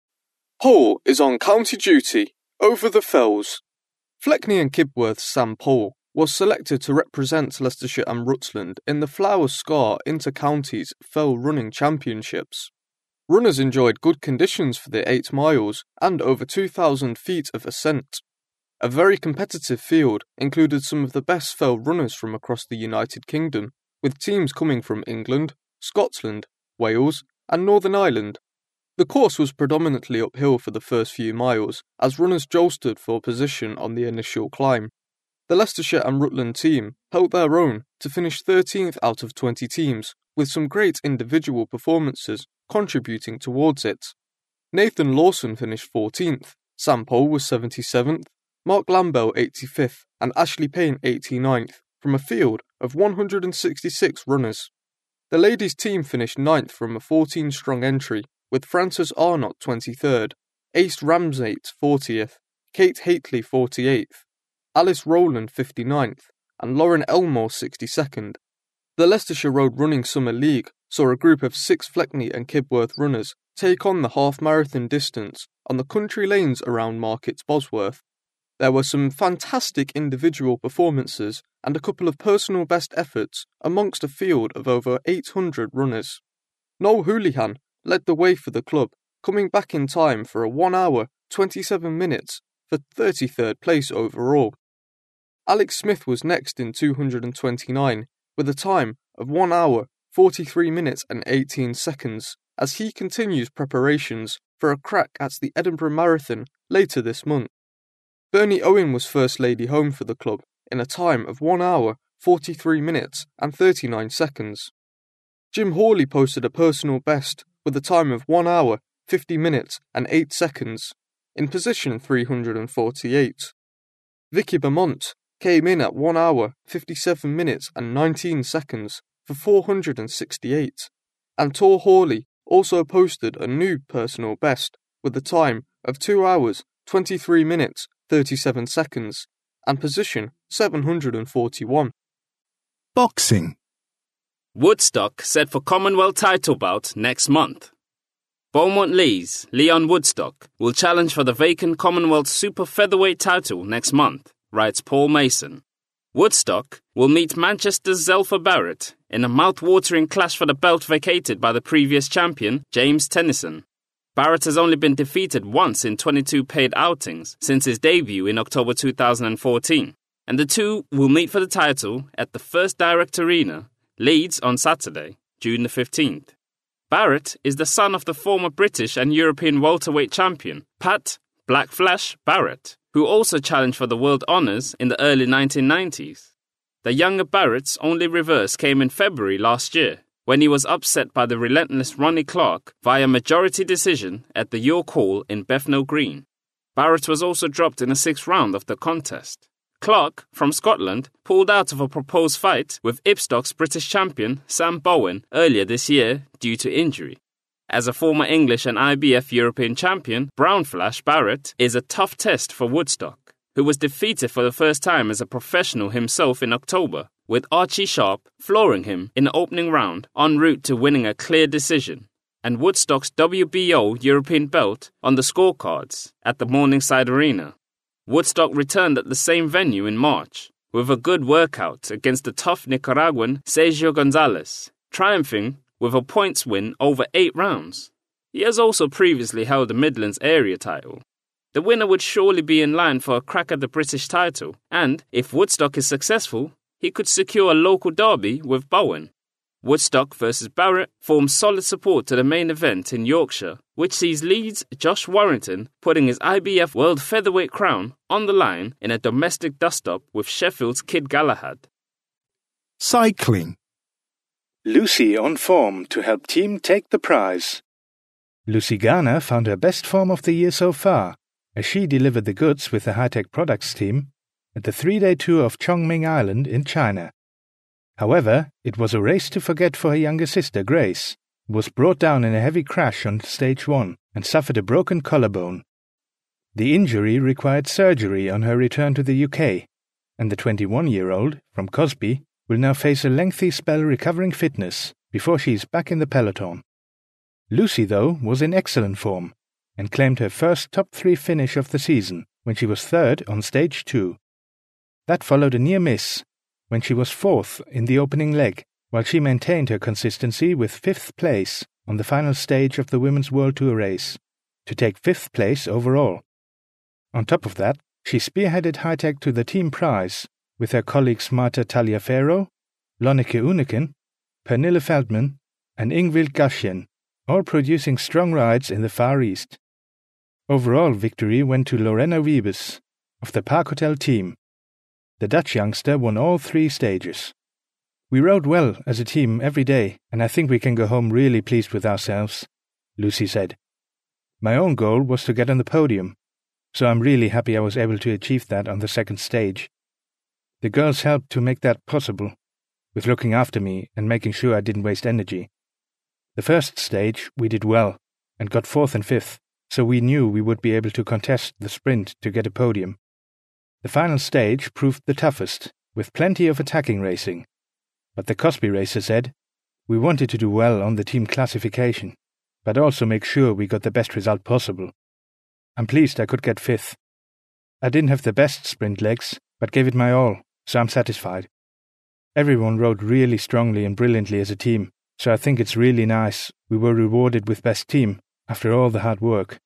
Hull is on county duty over the Fells. Fleckney and Kibworth's Sam Pole was selected to represent Leicestershire and Rutland in the Flower Scar Inter-Counties Fell Running Championships. Runners enjoyed good conditions for the eight miles and over two thousand feet of ascent. A very competitive field included some of the best fell runners from across the United Kingdom, with teams coming from England, Scotland, Wales and Northern Ireland. The course was predominantly uphill for the first few miles, as runners jostled for position on the initial climb. The Leicestershire and Rutland team held their own to finish thirteenth out of twenty teams, with some great individual performances contributing towards it. Nathan Lawson finished fourteenth, Sam Pole was seventy-seventh, Mark Lambell eighty-fifth and Ashley Payne eighty-ninth, from a field of one hundred sixty-six runners. The ladies' team finished ninth from a fourteen-strong entry, with Frances Arnott twenty-third, Ace Ramsate fortieth, Kate Haitley forty-eighth, Alice Rowland fifty-ninth, and Lauren Elmore sixty-second. The Leicestershire Road Running Summer League saw a group of six Fleckney and Kibworth runners take on the half-marathon distance on the country lanes around Markets Bosworth. There were some fantastic individual performances and a couple of personal best efforts amongst a field of over eight hundred runners. Noel Houlihan led the way for the club, coming back in time for a one hour, twenty-seven minutes for thirty-third place overall. Alex Smith was next in two hundred twenty-nine, with a time of one hour, forty-three minutes and eighteen seconds, as he continues preparations for a crack at the Edinburgh Marathon later this month. Bernie Owen was first lady home for the club in a time of one hour, forty-three minutes and thirty-nine seconds. Jim Hawley posted a personal best with a time of one hour, fifty minutes and eight seconds, in position three hundred forty-eight. Vicky Beaumont came in at one hour, fifty-seven minutes and nineteen seconds for four hundred sixty-eight, and Tor Hawley also posted a new personal best with a time of two hours, twenty-three minutes, thirty-seven seconds, and position seven hundred forty-one. Boxing. Woodstock set for Commonwealth title bout next month. Beaumont Lee's Leon Woodstock will challenge for the vacant Commonwealth Super Featherweight title next month, writes Paul Mason. Woodstock will meet Manchester's Zelfa Barrett in a mouth-watering clash for the belt vacated by the previous champion, James Tennyson. Barrett has only been defeated once in twenty-two paid outings since his debut in October two thousand fourteen, and the two will meet for the title at the First Direct Arena, Leeds, on Saturday, June the fifteenth. Barrett is the son of the former British and European welterweight champion, Pat Black Flash Barrett, who also challenged for the world honours in the early nineteen nineties. The younger Barrett's only reverse came in February last year, when he was upset by the relentless Ronnie Clark via majority decision at the York Hall in Bethnal Green. Barrett was also dropped in the sixth round of the contest. Clark, from Scotland, pulled out of a proposed fight with Ibstock's British champion Sam Bowen earlier this year due to injury. As a former English and I B F European champion, Brown Flash Barrett is a tough test for Woodstock, who was defeated for the first time as a professional himself in October, with Archie Sharp flooring him in the opening round en route to winning a clear decision, and Woodstock's W B O European belt on the scorecards at the Morningside Arena. Woodstock returned at the same venue in March, with a good workout against the tough Nicaraguan Sergio Gonzalez, triumphing with a points win over eight rounds. He has also previously held the Midlands area title. The winner would surely be in line for a crack at the British title, and, if Woodstock is successful, he could secure a local derby with Bowen. Woodstock versus Barrett forms solid support to the main event in Yorkshire, which sees Leeds' Josh Warrington putting his I B F World Featherweight crown on the line in a domestic dust-up with Sheffield's Kid Galahad. Cycling. Lucy on form to help team take the prize. Lucy Garner found her best form of the year so far, as she delivered the goods with the High-Tech Products team at the three-day tour of Chongming Island in China. However, it was a race to forget for her younger sister Grace, who was brought down in a heavy crash on stage one and suffered a broken collarbone. The injury required surgery on her return to the U K, and the twenty-one-year-old from Cosby will now face a lengthy spell recovering fitness before she is back in the peloton. Lucy, though, was in excellent form and claimed her first top three finish of the season when she was third on stage two. That followed a near miss when she was fourth in the opening leg, while she maintained her consistency with fifth place on the final stage of the Women's World Tour race, to take fifth place overall. On top of that, she spearheaded High-Tech to the team prize with her colleagues Marta Taliaferro, Lonneke Uneken, Pernille Feldman, and Ingvild Gaschen, all producing strong rides in the Far East. Overall victory went to Lorena Wiebes of the Park Hotel team. The Dutch youngster won all three stages. We rode well as a team every day, and I think we can go home really pleased with ourselves, Lucy said. My own goal was to get on the podium, so I'm really happy I was able to achieve that on the second stage. The girls helped to make that possible, with looking after me and making sure I didn't waste energy. The first stage we did well, and got fourth and fifth, so we knew we would be able to contest the sprint to get a podium. The final stage proved the toughest, with plenty of attacking racing. But the Cosby racer said, we wanted to do well on the team classification, but also make sure we got the best result possible. I'm pleased I could get fifth. I didn't have the best sprint legs, but gave it my all, so I'm satisfied. Everyone rode really strongly and brilliantly as a team, so I think it's really nice we were rewarded with best team after all the hard work.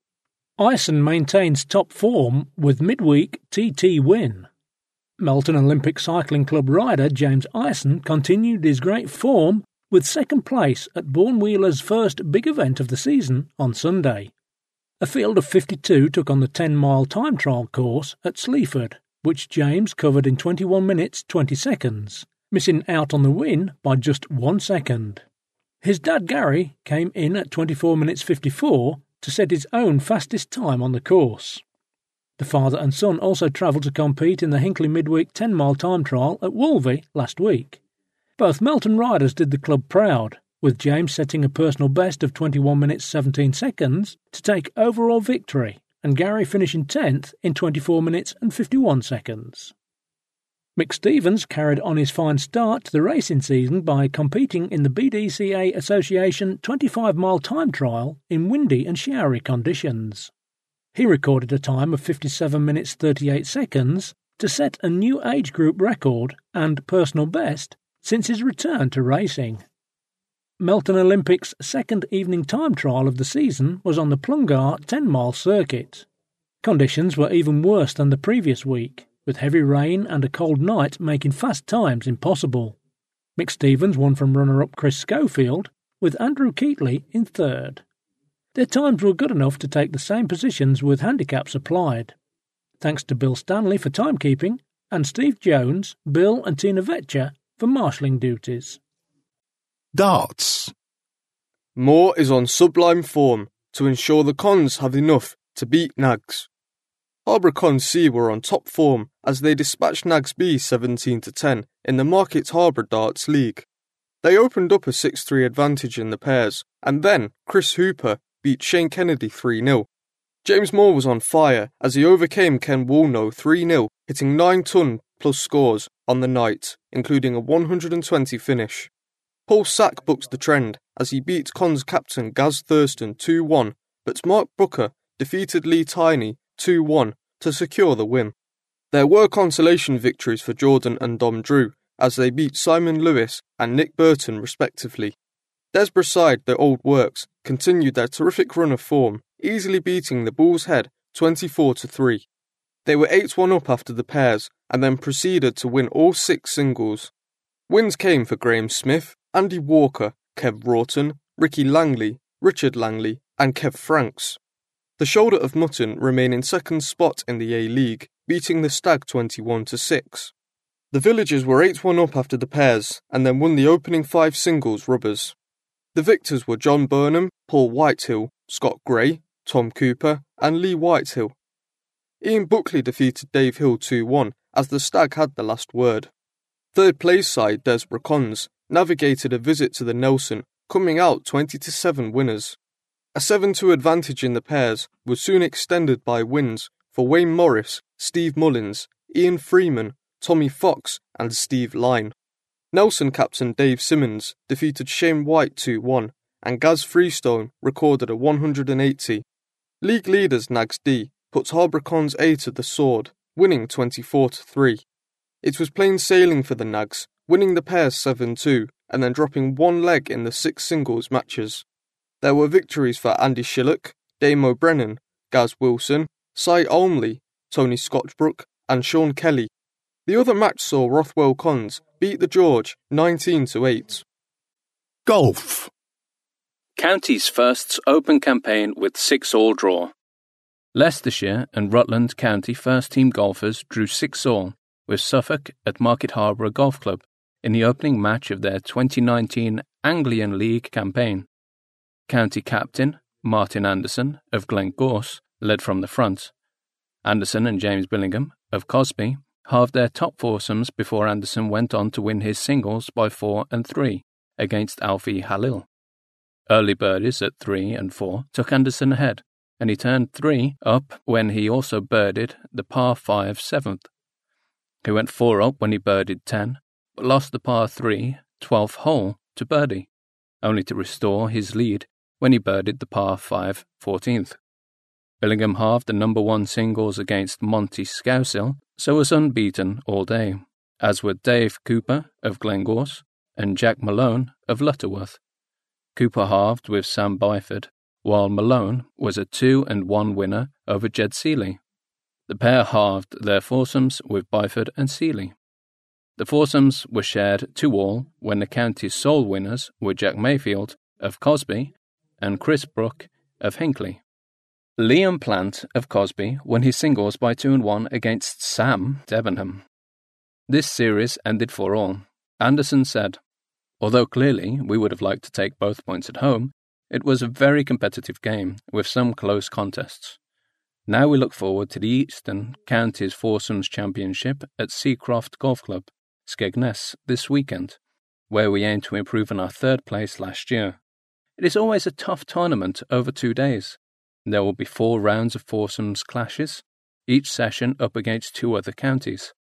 Ison maintains top form with midweek T T win. Melton Olympic Cycling Club rider James Ison continued his great form with second place at Bourne Wheeler's first big event of the season on Sunday. A field of fifty-two took on the ten-mile time trial course at Sleaford, which James covered in twenty-one minutes twenty seconds, missing out on the win by just one second. His dad Gary came in at twenty-four minutes fifty-four to set his own fastest time on the course. The father and son also travelled to compete in the Hinckley Midweek ten-mile time trial at Wolvie last week. Both Melton riders did the club proud, with James setting a personal best of twenty-one minutes seventeen seconds to take overall victory, and Gary finishing tenth in twenty-four minutes and fifty-one seconds. Mick Stevens carried on his fine start to the racing season by competing in the B D C A Association twenty-five mile time trial in windy and showery conditions. He recorded a time of fifty-seven minutes thirty-eight seconds to set a new age group record and personal best since his return to racing. Melton Olympic's second evening time trial of the season was on the Plungar ten mile circuit. Conditions were even worse than the previous week, with heavy rain and a cold night making fast times impossible. Mick Stevens won from runner-up Chris Schofield, with Andrew Keatley in third. Their times were good enough to take the same positions with handicaps applied. Thanks to Bill Stanley for timekeeping, and Steve Jones, Bill and Tina Vetcher for marshalling duties. Darts. Moore is on sublime form to ensure the Cons have enough to beat Nags. Harborough Cons C were on top form as they dispatched Nags B seventeen to ten in the Market Harbour Darts League. They opened up a six three advantage in the pairs, and then Chris Hooper beat Shane Kennedy three nil. James Moore was on fire as he overcame Ken Woolnough three nil, hitting nine ton plus scores on the night, including a one hundred twenty finish. Paul Sack booked the trend as he beat Cons captain Gaz Thurston two one, but Mark Booker defeated Lee Tiney two one to secure the win. There were consolation victories for Jordan and Dom Drew as they beat Simon Lewis and Nick Burton respectively. Desborough side, the old works, continued their terrific run of form, easily beating the Bull's Head twenty-four to three. They were eight one up after the pairs and then proceeded to win all six singles. Wins came for Graham Smith, Andy Walker, Kev Broughton, Ricky Langley, Richard Langley and Kev Franks. The Shoulder of Mutton remain in second spot in the A-League, beating the Stag twenty-one to six. The Villagers were eight one up after the pairs and then won the opening five singles rubbers. The victors were John Burnham, Paul Whitehill, Scott Gray, Tom Cooper and Lee Whitehill. Ian Buckley defeated Dave Hill two one as the Stag had the last word. Third place side Desborough Cons navigated a visit to the Nelson, coming out twenty to seven winners. A seven two advantage in the pairs was soon extended by wins for Wayne Morris, Steve Mullins, Ian Freeman, Tommy Fox and Steve Line. Nelson captain Dave Simmons defeated Shane White two one and Gaz Freestone recorded a one hundred eighty. League leaders Nags D put Harborough Cons A to the sword, winning twenty-four to three. It was plain sailing for the Nags, winning the pairs seven two and then dropping one leg in the six singles matches. There were victories for Andy Shillock, Damo Brennan, Gaz Wilson, Cy Olmley, Tony Scotchbrook and Sean Kelly. The other match saw Rothwell Cons beat the George nineteen to eight. Golf. Counties First's Open campaign with six all draw. Leicestershire and Rutland County first team golfers drew six all with Suffolk at Market Harbour Golf Club in the opening match of their twenty nineteen Anglian League campaign. County captain Martin Anderson of Glengorse led from the front. Anderson and James Billingham of Cosby halved their top foursomes before Anderson went on to win his singles by four and three against Alfie Halil. Early birdies at three and four took Anderson ahead, and he turned three up when he also birdied the par five seventh. He went four up when he birdied ten, but lost the par three twelfth hole to birdie, only to restore his lead when he birdied the par five fourteenth. Billingham halved the number one singles against Monty Scousill, so was unbeaten all day, as were Dave Cooper of Glengorse and Jack Malone of Lutterworth. Cooper halved with Sam Byford, while Malone was a two and one winner over Jed Seeley. The pair halved their foursomes with Byford and Seeley. The foursomes were shared two all when the county's sole winners were Jack Mayfield of Cosby and Chris Brook of Hinckley. Liam Plant of Cosby won his singles by two and one against Sam Debenham. This series ended for all. Anderson said, "Although clearly we would have liked to take both points at home, it was a very competitive game with some close contests. Now we look forward to the Eastern Counties Foursomes Championship at Seacroft Golf Club, Skegness, this weekend, where we aim to improve on our third place last year. It is always a tough tournament over two days. There will be four rounds of foursomes clashes, each session up against two other counties.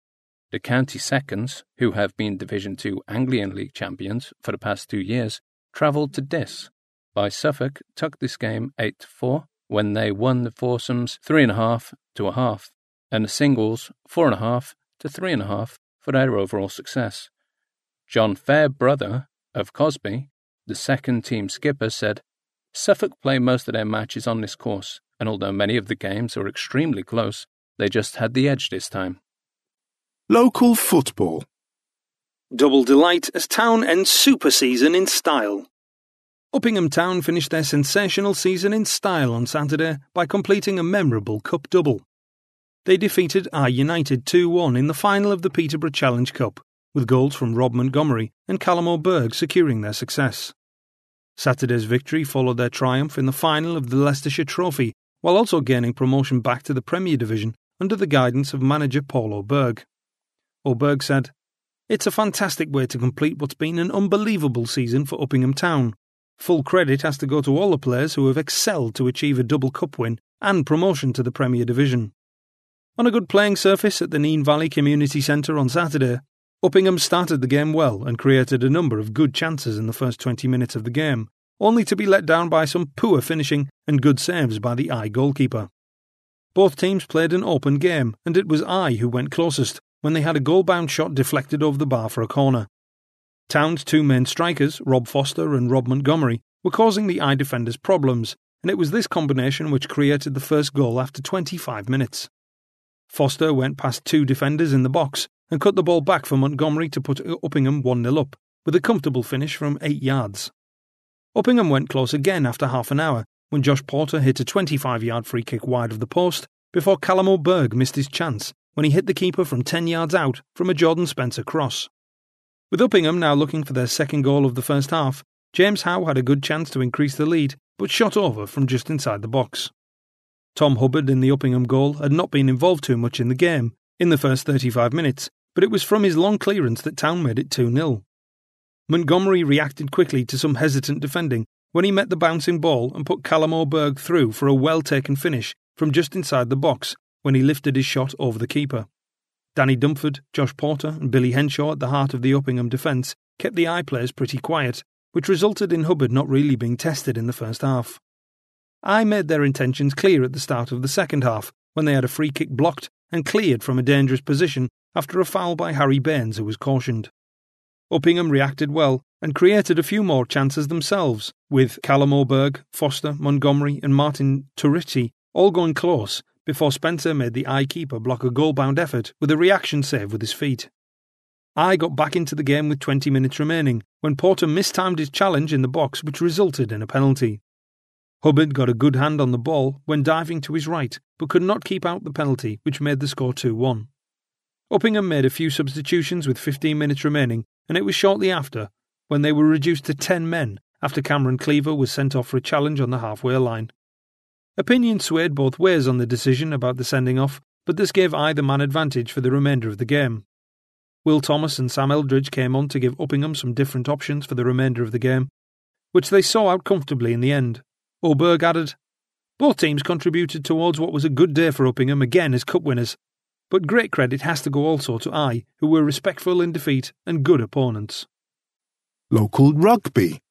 The county seconds, who have been Division two Anglian League champions for the past two years, travelled to Diss. By Suffolk took this game eight to four when they won the foursomes three and a half to a half, and the singles four and a half to three and a half for their overall success. John Fairbrother of Cosby, the second team skipper, said, "Suffolk play most of their matches on this course, and although many of the games are extremely close, they just had the edge this time." Local football. Double delight as Town ends super season in style. Uppingham Town finished their sensational season in style on Saturday by completing a memorable cup double. They defeated Eye United two one in the final of the Peterborough Challenge Cup, with goals from Rob Montgomery and Callum O'Berg securing their success. Saturday's victory followed their triumph in the final of the Leicestershire Trophy, while also gaining promotion back to the Premier Division under the guidance of manager Paul O'Berg. O'Berg said, "It's a fantastic way to complete what's been an unbelievable season for Uppingham Town. Full credit has to go to all the players who have excelled to achieve a double cup win and promotion to the Premier Division." On a good playing surface at the Neen Valley Community Centre on Saturday, Uppingham started the game well and created a number of good chances in the first twenty minutes of the game, only to be let down by some poor finishing and good saves by the Eye goalkeeper. Both teams played an open game, and it was Eye who went closest when they had a goal-bound shot deflected over the bar for a corner. Town's two main strikers, Rob Foster and Rob Montgomery, were causing the Eye defenders problems, and it was this combination which created the first goal after twenty-five minutes. Foster went past two defenders in the box and cut the ball back for Montgomery to put Uppingham one nil up, with a comfortable finish from eight yards. Uppingham went close again after half an hour, when Josh Porter hit a twenty-five-yard free kick wide of the post, before Callum O'Berg missed his chance when he hit the keeper from ten yards out from a Jordan Spencer cross. With Uppingham now looking for their second goal of the first half, James Howe had a good chance to increase the lead, but shot over from just inside the box. Tom Hubbard in the Uppingham goal had not been involved too much in the game in the first thirty-five minutes, but it was from his long clearance that Town made it two nil. Montgomery reacted quickly to some hesitant defending when he met the bouncing ball and put Callum O'Berg through for a well-taken finish from just inside the box when he lifted his shot over the keeper. Danny Dumford, Josh Porter and Billy Henshaw at the heart of the Uppingham defence kept the Eye players pretty quiet, which resulted in Hubbard not really being tested in the first half. Eye made their intentions clear at the start of the second half when they had a free kick blocked and cleared from a dangerous position after a foul by Harry Baines, who was cautioned. Uppingham reacted well and created a few more chances themselves, with Callum O'Berg, Foster, Montgomery and Martin Turrici all going close before Spencer made the Eye keeper block a goal-bound effort with a reaction save with his feet. Eye got back into the game with twenty minutes remaining when Porter mistimed his challenge in the box, which resulted in a penalty. Hubbard got a good hand on the ball when diving to his right, but could not keep out the penalty, which made the score two one. Uppingham made a few substitutions with fifteen minutes remaining, and it was shortly after when they were reduced to ten men after Cameron Cleaver was sent off for a challenge on the halfway line. Opinion swayed both ways on the decision about the sending off, but this gave Eye the man advantage for the remainder of the game. Will Thomas and Sam Eldridge came on to give Uppingham some different options for the remainder of the game, which they saw out comfortably in the end. O'Berg added, "Both teams contributed towards what was a good day for Uppingham again as cup winners, but great credit has to go also to Eye, who were respectful in defeat and good opponents." Local rugby.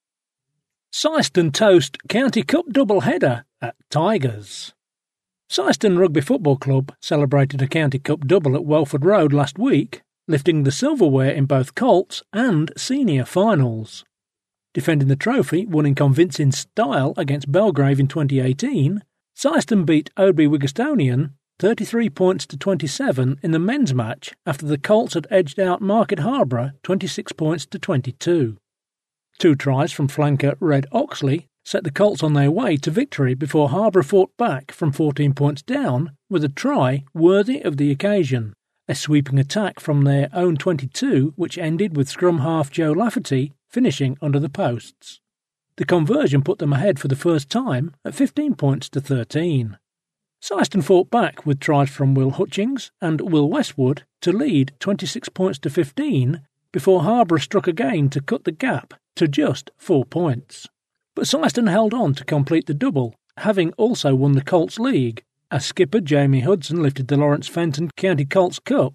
Syston toast County Cup double-header at Tigers. Syston Rugby Football Club celebrated a County Cup double at Welford Road last week, lifting the silverware in both Colts and senior finals. Defending the trophy, won in convincing style against Belgrave in twenty eighteen, Syston beat Oadby Wigastonian thirty-three points to twenty-seven in the men's match after the Colts had edged out Market Harborough twenty-six points to twenty-two. Two tries from flanker Red Oxley set the Colts on their way to victory before Harborough fought back from fourteen points down with a try worthy of the occasion, a sweeping attack from their own twenty-two which ended with scrum half Joe Lafferty finishing under the posts. The conversion put them ahead for the first time at fifteen points to thirteen. Syston fought back with tries from Will Hutchings and Will Westwood to lead twenty-six points to fifteen before Harborough struck again to cut the gap to just four points. But Syston held on to complete the double, having also won the Colts League, as skipper Jamie Hudson lifted the Lawrence Fenton County Colts Cup,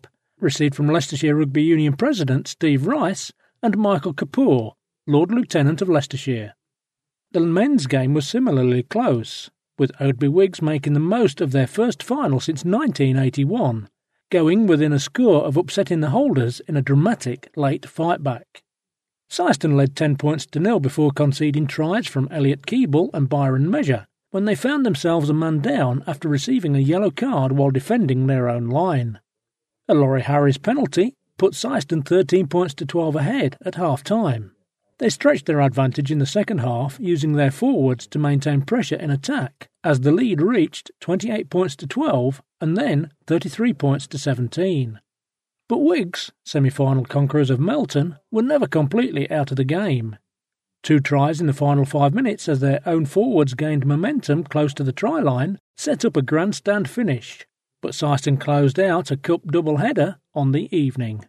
received from Leicestershire Rugby Union President Steve Rice and Michael Kapoor, Lord Lieutenant of Leicestershire. The men's game was similarly close, with Oadby Whigs making the most of their first final since nineteen eighty-one, going within a score of upsetting the holders in a dramatic late fightback. Syston led ten points to nil before conceding tries from Elliot Keeble and Byron Measure, when they found themselves a man down after receiving a yellow card while defending their own line. A Laurie Harris penalty put Syston thirteen points to twelve ahead at half-time. They stretched their advantage in the second half, using their forwards to maintain pressure in attack, as the lead reached twenty-eight points to twelve and then thirty-three points to seventeen. But Whigs, semi-final conquerors of Melton, were never completely out of the game. Two tries in the final five minutes as their own forwards gained momentum close to the try line set up a grandstand finish, but Syston closed out a cup double-header on the evening.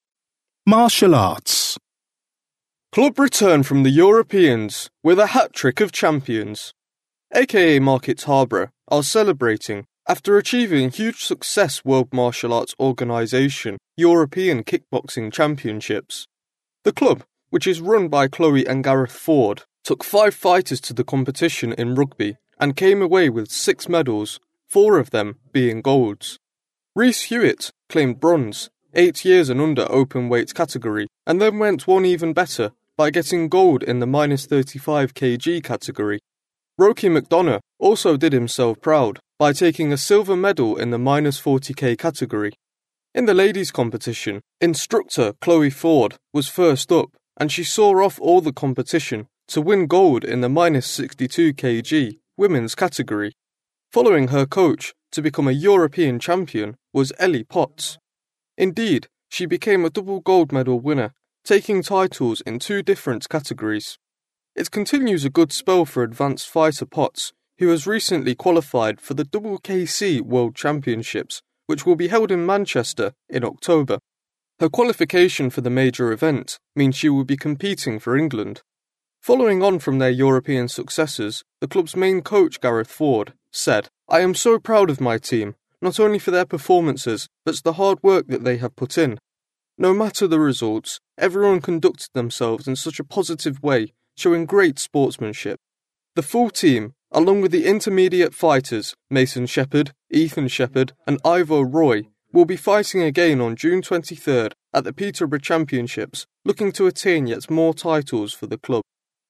Martial arts. Club return from the Europeans with a hat-trick of champions. aka Market Harborough are celebrating after achieving huge success World Martial Arts Organisation European Kickboxing Championships. The club, which is run by Chloe and Gareth Ford, took five fighters to the competition in rugby and came away with six medals, four of them being golds. Rhys Hewitt claimed bronze, eight years and under open weight category, and then went one even better by getting gold in the minus thirty-five kilogram category. Roky McDonough also did himself proud by taking a silver medal in the minus forty kilogram category. In the ladies' competition, instructor Chloe Ford was first up, and she saw off all the competition to win gold in the minus sixty-two kilogram women's category. Following her coach to become a European champion was Ellie Potts. Indeed, she became a double gold medal winner, taking titles in two different categories. It continues a good spell for advanced fighter Potts, who has recently qualified for the W K C World Championships, which will be held in Manchester in October. Her qualification for the major event means she will be competing for England. Following on from their European successes, the club's main coach Gareth Ford said, "I am so proud of my team, not only for their performances, but the hard work that they have put in. No matter the results, everyone conducted themselves in such a positive way, showing great sportsmanship. The full team, along with the intermediate fighters Mason Shepherd, Ethan Shepherd and Ivo Roy, will be fighting again on June twenty-third at the Peterborough Championships, looking to attain yet more titles for the club."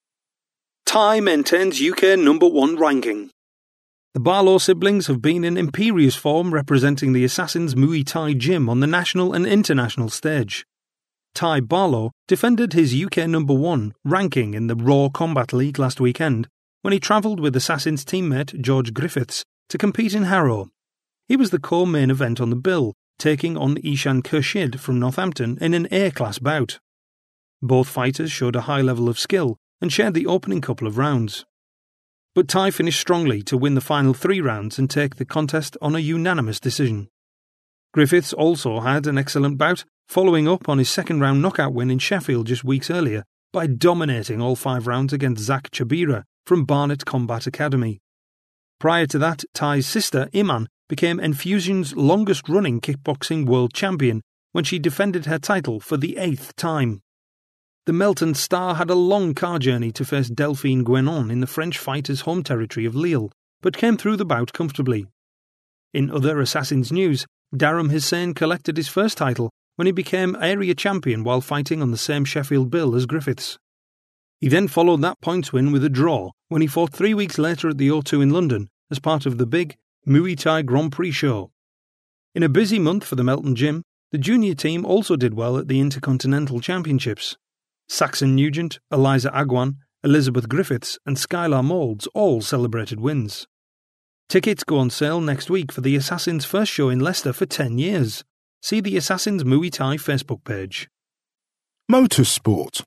Ty maintains U K number one ranking. The Barlow siblings have been in imperious form representing the Assassins Muay Thai gym on the national and international stage. Ty Barlow defended his U K number one ranking in the Raw Combat League last weekend when he travelled with Assassins teammate George Griffiths to compete in Harrow. He was the co-main event on the bill, taking on Ishan Khurshid from Northampton in an A-class bout. Both fighters showed a high level of skill and shared the opening couple of rounds. But Ty finished strongly to win the final three rounds and take the contest on a unanimous decision. Griffiths also had an excellent bout, following up on his second round knockout win in Sheffield just weeks earlier by dominating all five rounds against Zach Chabira from Barnet Combat Academy. Prior to that, Ty's sister Iman became Enfusion's longest-running kickboxing world champion when she defended her title for the eighth time. The Melton star had a long car journey to face Delphine Guénon in the French fighter's home territory of Lille, but came through the bout comfortably. In other Assassins news, Daram Hussain collected his first title when he became area champion while fighting on the same Sheffield bill as Griffiths. He then followed that points win with a draw when he fought three weeks later at the O two in London as part of the big Muay Thai Grand Prix show. In a busy month for the Melton gym, the junior team also did well at the Intercontinental Championships. Saxon Nugent, Eliza Agwan, Elizabeth Griffiths and Skylar Moulds all celebrated wins. Tickets go on sale next week for the Assassins' first show in Leicester for ten years. See the Assassins Muay Thai Facebook page. Motorsport.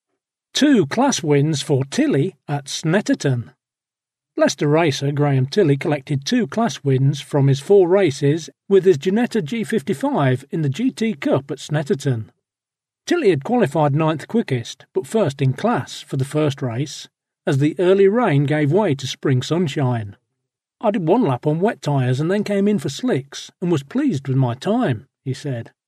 Two class wins for Tilley at Snetterton. Leicester racer Graham Tilley collected two class wins from his four races with his Ginetta G fifty-five in the G T Cup at Snetterton. Tilley had qualified ninth quickest, but first in class for the first race, as the early rain gave way to spring sunshine. "I did one lap on wet tyres and then came in for slicks and was pleased with my time," he said.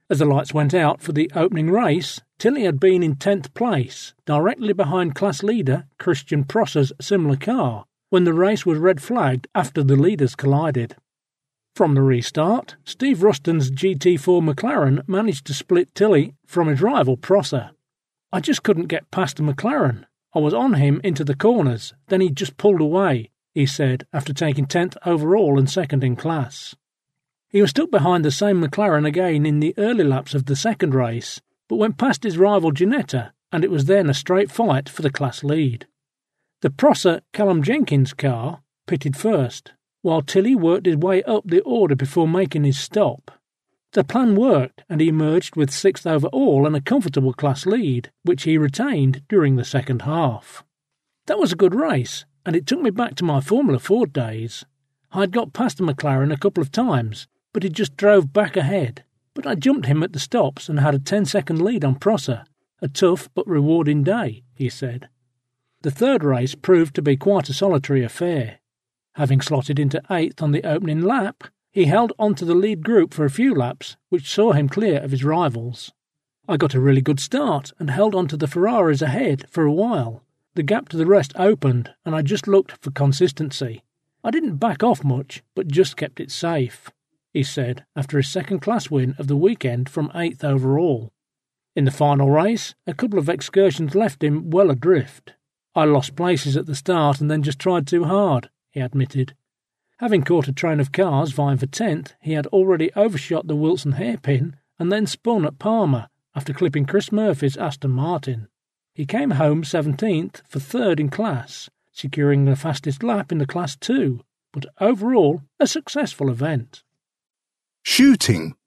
As the lights went out for the opening race, Tilly had been in tenth place, directly behind class leader Christian Prosser's similar car, when the race was red flagged after the leaders collided. From the restart, Steve Ruston's G T four McLaren managed to split Tilly from his rival Prosser. I just couldn't get past the McLaren. I was on him into the corners, then he just pulled away, he said after taking tenth overall and second in class. He was stuck behind the same McLaren again in the early laps of the second race, but went past his rival Ginetta, and it was then a straight fight for the class lead. The Prosser Callum Jenkins car pitted first, while Tilly worked his way up the order before making his stop. The plan worked, and he emerged with sixth overall and a comfortable class lead, which he retained during the second half. That was a good race, and it took me back to my Formula Ford days. I'd got past the McLaren a couple of times, but he just drove back ahead. But I jumped him at the stops and had a ten-second lead on Prosser. A tough but rewarding day, he said. The third race proved to be quite a solitary affair. Having slotted into eighth on the opening lap, he held on to the lead group for a few laps, which saw him clear of his rivals. I got a really good start and held on to the Ferraris ahead for a while. The gap to the rest opened, and I just looked for consistency. I didn't back off much, but just kept it safe, he said after his second-class win of the weekend from eighth overall. In the final race, a couple of excursions left him well adrift. I lost places at the start and then just tried too hard, he admitted. Having caught a train of cars vying for tenth, he had already overshot the Wilson hairpin and then spun at Palmer after clipping Chris Murphy's Aston Martin. He came home seventeenth for third in class, securing the fastest lap in the Class two, but overall a successful event. Shooting.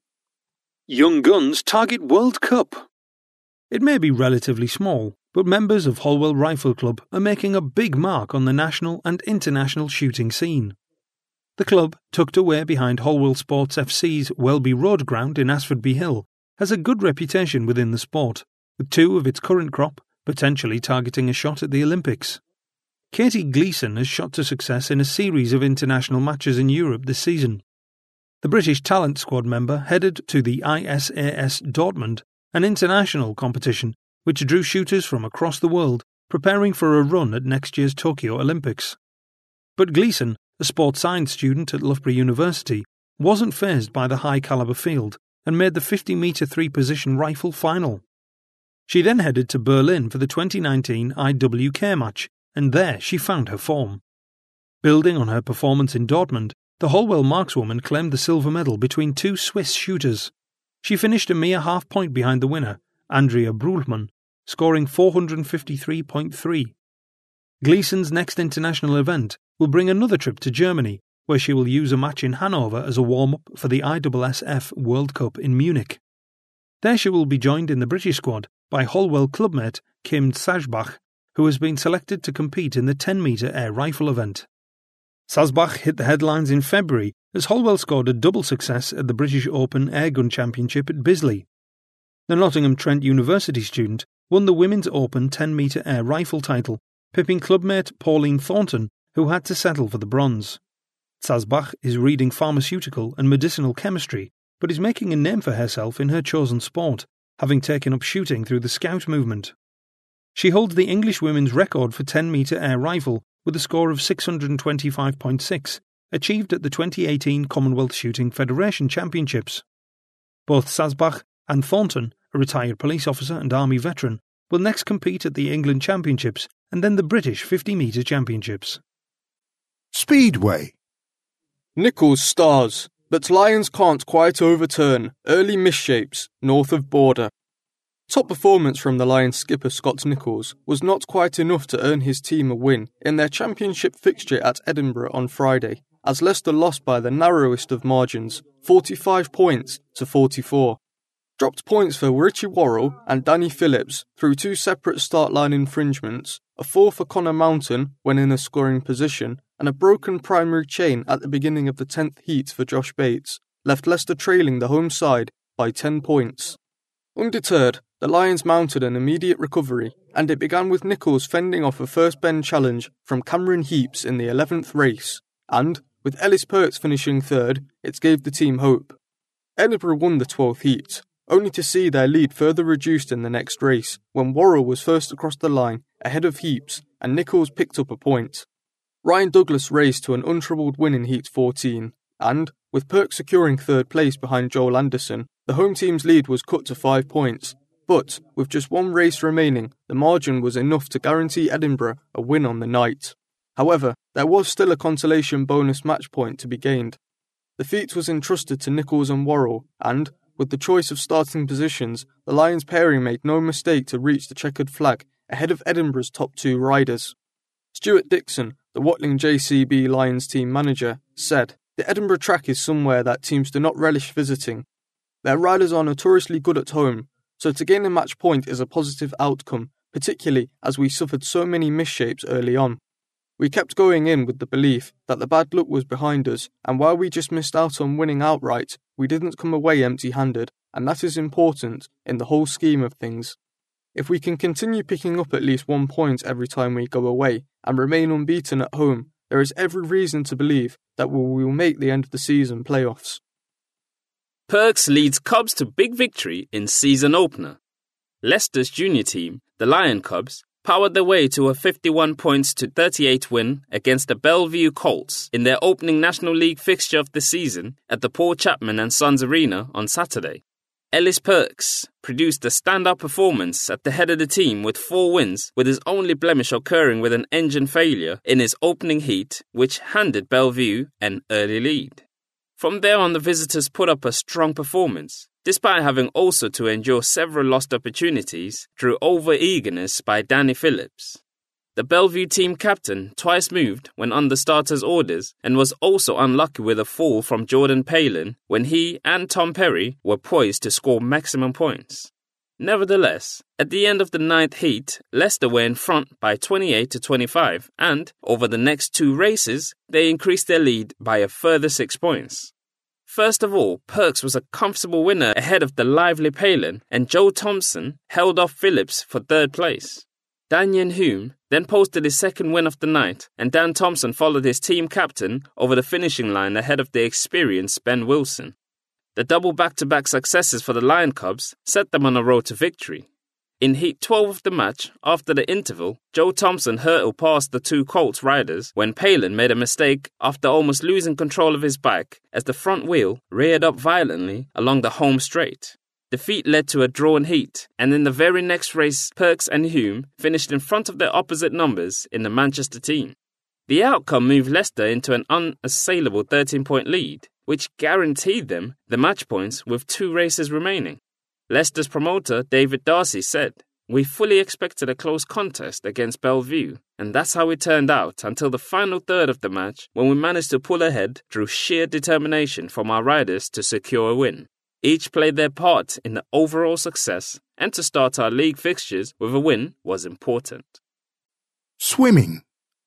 Young Guns target World Cup. It may be relatively small, but members of Holwell Rifle Club are making a big mark on the national and international shooting scene. The club, tucked away behind Holwell Sports F C's Welby Road ground in Asfordby Hill, has a good reputation within the sport, with two of its current crop potentially targeting a shot at the Olympics. Katie Gleeson has shot to success in a series of international matches in Europe this season. The British Talent Squad member headed to the I S A S Dortmund, an international competition which drew shooters from across the world preparing for a run at next year's Tokyo Olympics. But Gleeson, a sports science student at Loughborough University, wasn't fazed by the high-caliber field and made the fifty metre three-position rifle final. She then headed to Berlin for the twenty nineteen I W K match, and there she found her form. Building on her performance in Dortmund, the Holwell markswoman claimed the silver medal between two Swiss shooters. She finished a mere half point behind the winner, Andrea Brühlmann, scoring four fifty-three point three. Gleeson's next international event will bring another trip to Germany, where she will use a match in Hanover as a warm-up for the I S S F World Cup in Munich. There she will be joined in the British squad by Holwell clubmate Kim Sasbach, who has been selected to compete in the ten metre air rifle event. Sasbach hit the headlines in February as Holwell scored a double success at the British Open Airgun Championship at Bisley. The Nottingham Trent University student won the Women's Open ten metre air rifle title, pipping clubmate Pauline Thornton, who had to settle for the bronze. Sasbach is reading pharmaceutical and medicinal chemistry, but is making a name for herself in her chosen sport, having taken up shooting through the Scout movement. She holds the English women's record for ten metre air rifle with a score of six twenty-five point six, achieved at the twenty eighteen Commonwealth Shooting Federation Championships. Both Sasbach and Thornton, a retired police officer and army veteran, will next compete at the England Championships and then the British fifty metre Championships. Speedway. Nichols stars, but Lions can't quite overturn early misshapes north of border. Top performance from the Lions skipper Scott Nichols was not quite enough to earn his team a win in their championship fixture at Edinburgh on Friday, as Leicester lost by the narrowest of margins, forty-five points to forty-four. Dropped points for Richie Worrell and Danny Phillips through two separate start line infringements, a four for Connor Mountain when in a scoring position, and a broken primary chain at the beginning of the tenth heat for Josh Bates, left Leicester trailing the home side by ten points. Undeterred, the Lions mounted an immediate recovery, and it began with Nichols fending off a first bend challenge from Cameron Heaps in the eleventh race, and, with Ellis Perks finishing third, it gave the team hope. Edinburgh won the twelfth heat, only to see their lead further reduced in the next race when Worrell was first across the line ahead of Heaps and Nichols picked up a point. Ryan Douglas raced to an untroubled win in Heat fourteen, and, with Perks securing third place behind Joel Anderson, the home team's lead was cut to five points, but with just one race remaining, the margin was enough to guarantee Edinburgh a win on the night. However, there was still a consolation bonus match point to be gained. The feat was entrusted to Nichols and Worrell, and, with the choice of starting positions, the Lions pairing made no mistake to reach the checkered flag ahead of Edinburgh's top two riders. Stuart Dixon, the Watling J C B Lions team manager, said, "The Edinburgh track is somewhere that teams do not relish visiting. Their riders are notoriously good at home, so to gain a match point is a positive outcome, particularly as we suffered so many misshapes early on. We kept going in with the belief that the bad luck was behind us, and while we just missed out on winning outright, we didn't come away empty-handed, and that is important in the whole scheme of things. If we can continue picking up at least one point every time we go away and remain unbeaten at home, there is every reason to believe that we will make the end of the season playoffs." Perks leads Cubs to big victory in season opener. Leicester's junior team, the Lion Cubs, powered their way to a fifty-one points to thirty-eight win against the Bellevue Colts in their opening National League fixture of the season at the Paul Chapman and Sons Arena on Saturday. Ellis Perks produced a standout performance at the head of the team with four wins, with his only blemish occurring with an engine failure in his opening heat, which handed Bellevue an early lead. From there on, the visitors put up a strong performance, despite having also to endure several lost opportunities through over-eagerness by Danny Phillips. The Bellevue team captain twice moved when under starters' orders and was also unlucky with a fall from Jordan Palin when he and Tom Perry were poised to score maximum points. Nevertheless, at the end of the ninth heat, Leicester were in front by twenty-eight to twenty-five, and over the next two races, they increased their lead by a further six points. First of all, Perks was a comfortable winner ahead of the lively Palin, and Joe Thompson held off Phillips for third place. Daniel Hume then posted his second win of the night, and Dan Thompson followed his team captain over the finishing line ahead of the experienced Ben Wilson. The double back-to-back successes for the Lion Cubs set them on a road to victory. In Heat twelve of the match, after the interval, Joe Thompson hurtled past the two Colts riders when Palin made a mistake after almost losing control of his bike as the front wheel reared up violently along the home straight. Defeat led to a drawn heat, and in the very next race, Perks and Hume finished in front of their opposite numbers in the Manchester team. The outcome moved Leicester into an unassailable thirteen-point lead, which guaranteed them the match points with two races remaining. Leicester's promoter, David Darcy, said, "We fully expected a close contest against Bellevue, and that's how it turned out until the final third of the match when we managed to pull ahead through sheer determination from our riders to secure a win. Each played their part in the overall success, and to start our league fixtures with a win was important." Swimming.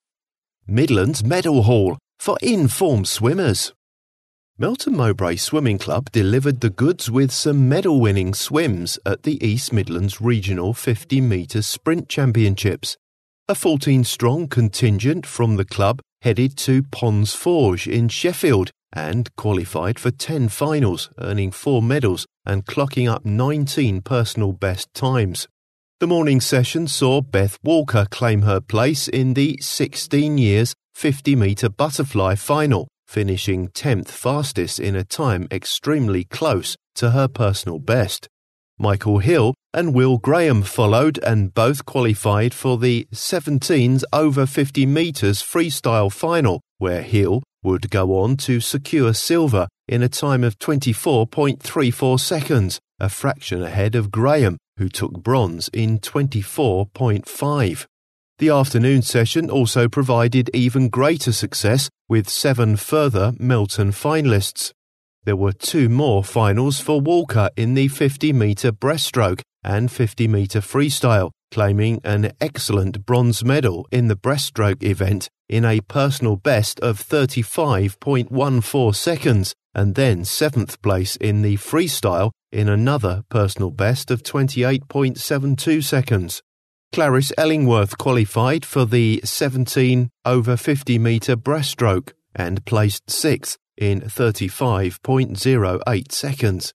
Midlands Medal Hall for in-form swimmers. Melton Mowbray Swimming Club delivered the goods with some medal-winning swims at the East Midlands Regional fifty metre Sprint Championships. A fourteen-strong contingent from the club headed to Ponds Forge in Sheffield and qualified for ten finals, earning four medals and clocking up nineteen personal best times. The morning session saw Beth Walker claim her place in the sixteen years fifty metre butterfly final, finishing tenth fastest in a time extremely close to her personal best. Michael Hill and Will Graham followed and both qualified for the seventeens over fifty metres freestyle final, where Hill would go on to secure silver in a time of twenty-four point three four seconds, a fraction ahead of Graham, who took bronze in twenty-four point five. The afternoon session also provided even greater success with seven further Melton finalists. There were two more finals for Walker in the fifty metre breaststroke and fifty metre freestyle, claiming an excellent bronze medal in the breaststroke event in a personal best of thirty-five point one four seconds, and then seventh place in the freestyle in another personal best of twenty-eight point seven two seconds. Clarice Ellingworth qualified for the seventeen over fifty metre breaststroke and placed sixth in thirty-five point zero eight seconds.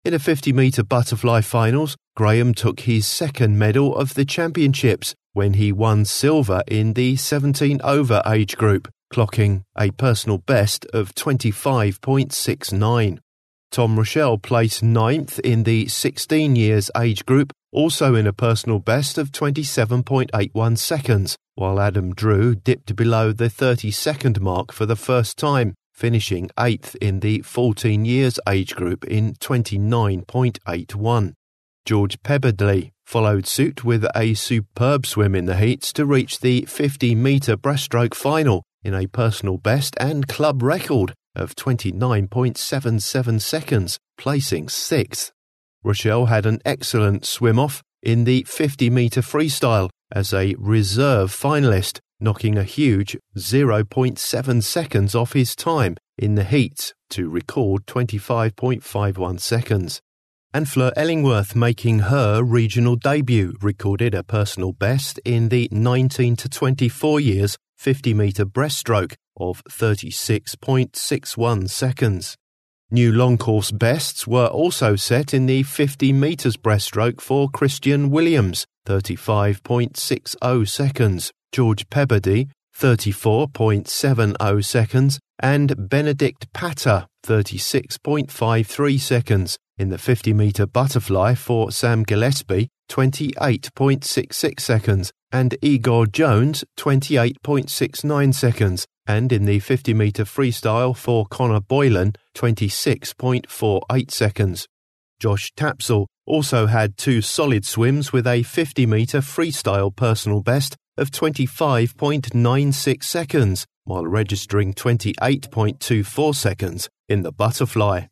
In the fifty metre butterfly finals, Graham took his second medal of the championships when he won silver in the seventeen over age group, clocking a personal best of twenty-five point six nine. Tom Rochelle placed ninth in the sixteen years age group, also in a personal best of twenty-seven point eight one seconds, while Adam Drew dipped below the thirty-second mark for the first time, finishing eighth in the fourteen years age group in twenty-nine point eight one. George Pebberdley followed suit with a superb swim in the heats to reach the fifty metre breaststroke final in a personal best and club record of twenty-nine point seven seven seconds, placing sixth. Rochelle had an excellent swim-off in the fifty metre freestyle as a reserve finalist, knocking a huge zero point seven seconds off his time in the heats to record twenty-five point five one seconds. And Fleur Ellingworth, making her regional debut, recorded a personal best in the nineteen to twenty-four years fifty metre breaststroke of thirty-six point six one seconds. New long course bests were also set in the fifty metres breaststroke for Christian Williams, thirty-five point six zero seconds, George Pebberdley, thirty-four point seven zero seconds, and Benedict Patter, thirty-six point five three seconds. In the fifty metre butterfly for Sam Gillespie, twenty-eight point six six seconds, and Igor Jones, twenty-eight point six nine seconds, and in the fifty metre freestyle for Connor Boylan, twenty-six point four eight seconds. Josh Tapsell also had two solid swims with a fifty metre freestyle personal best of twenty-five point nine six seconds, while registering twenty-eight point two four seconds in the butterfly.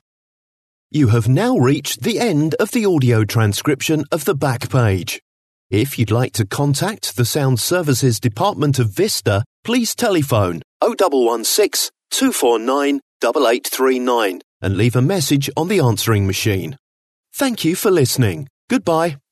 You have now reached the end of the audio transcription of the back page. If you'd like to contact the Sound Services Department of Vista, please telephone oh one one six, two four nine, eight eight three nine and leave a message on the answering machine. Thank you for listening. Goodbye.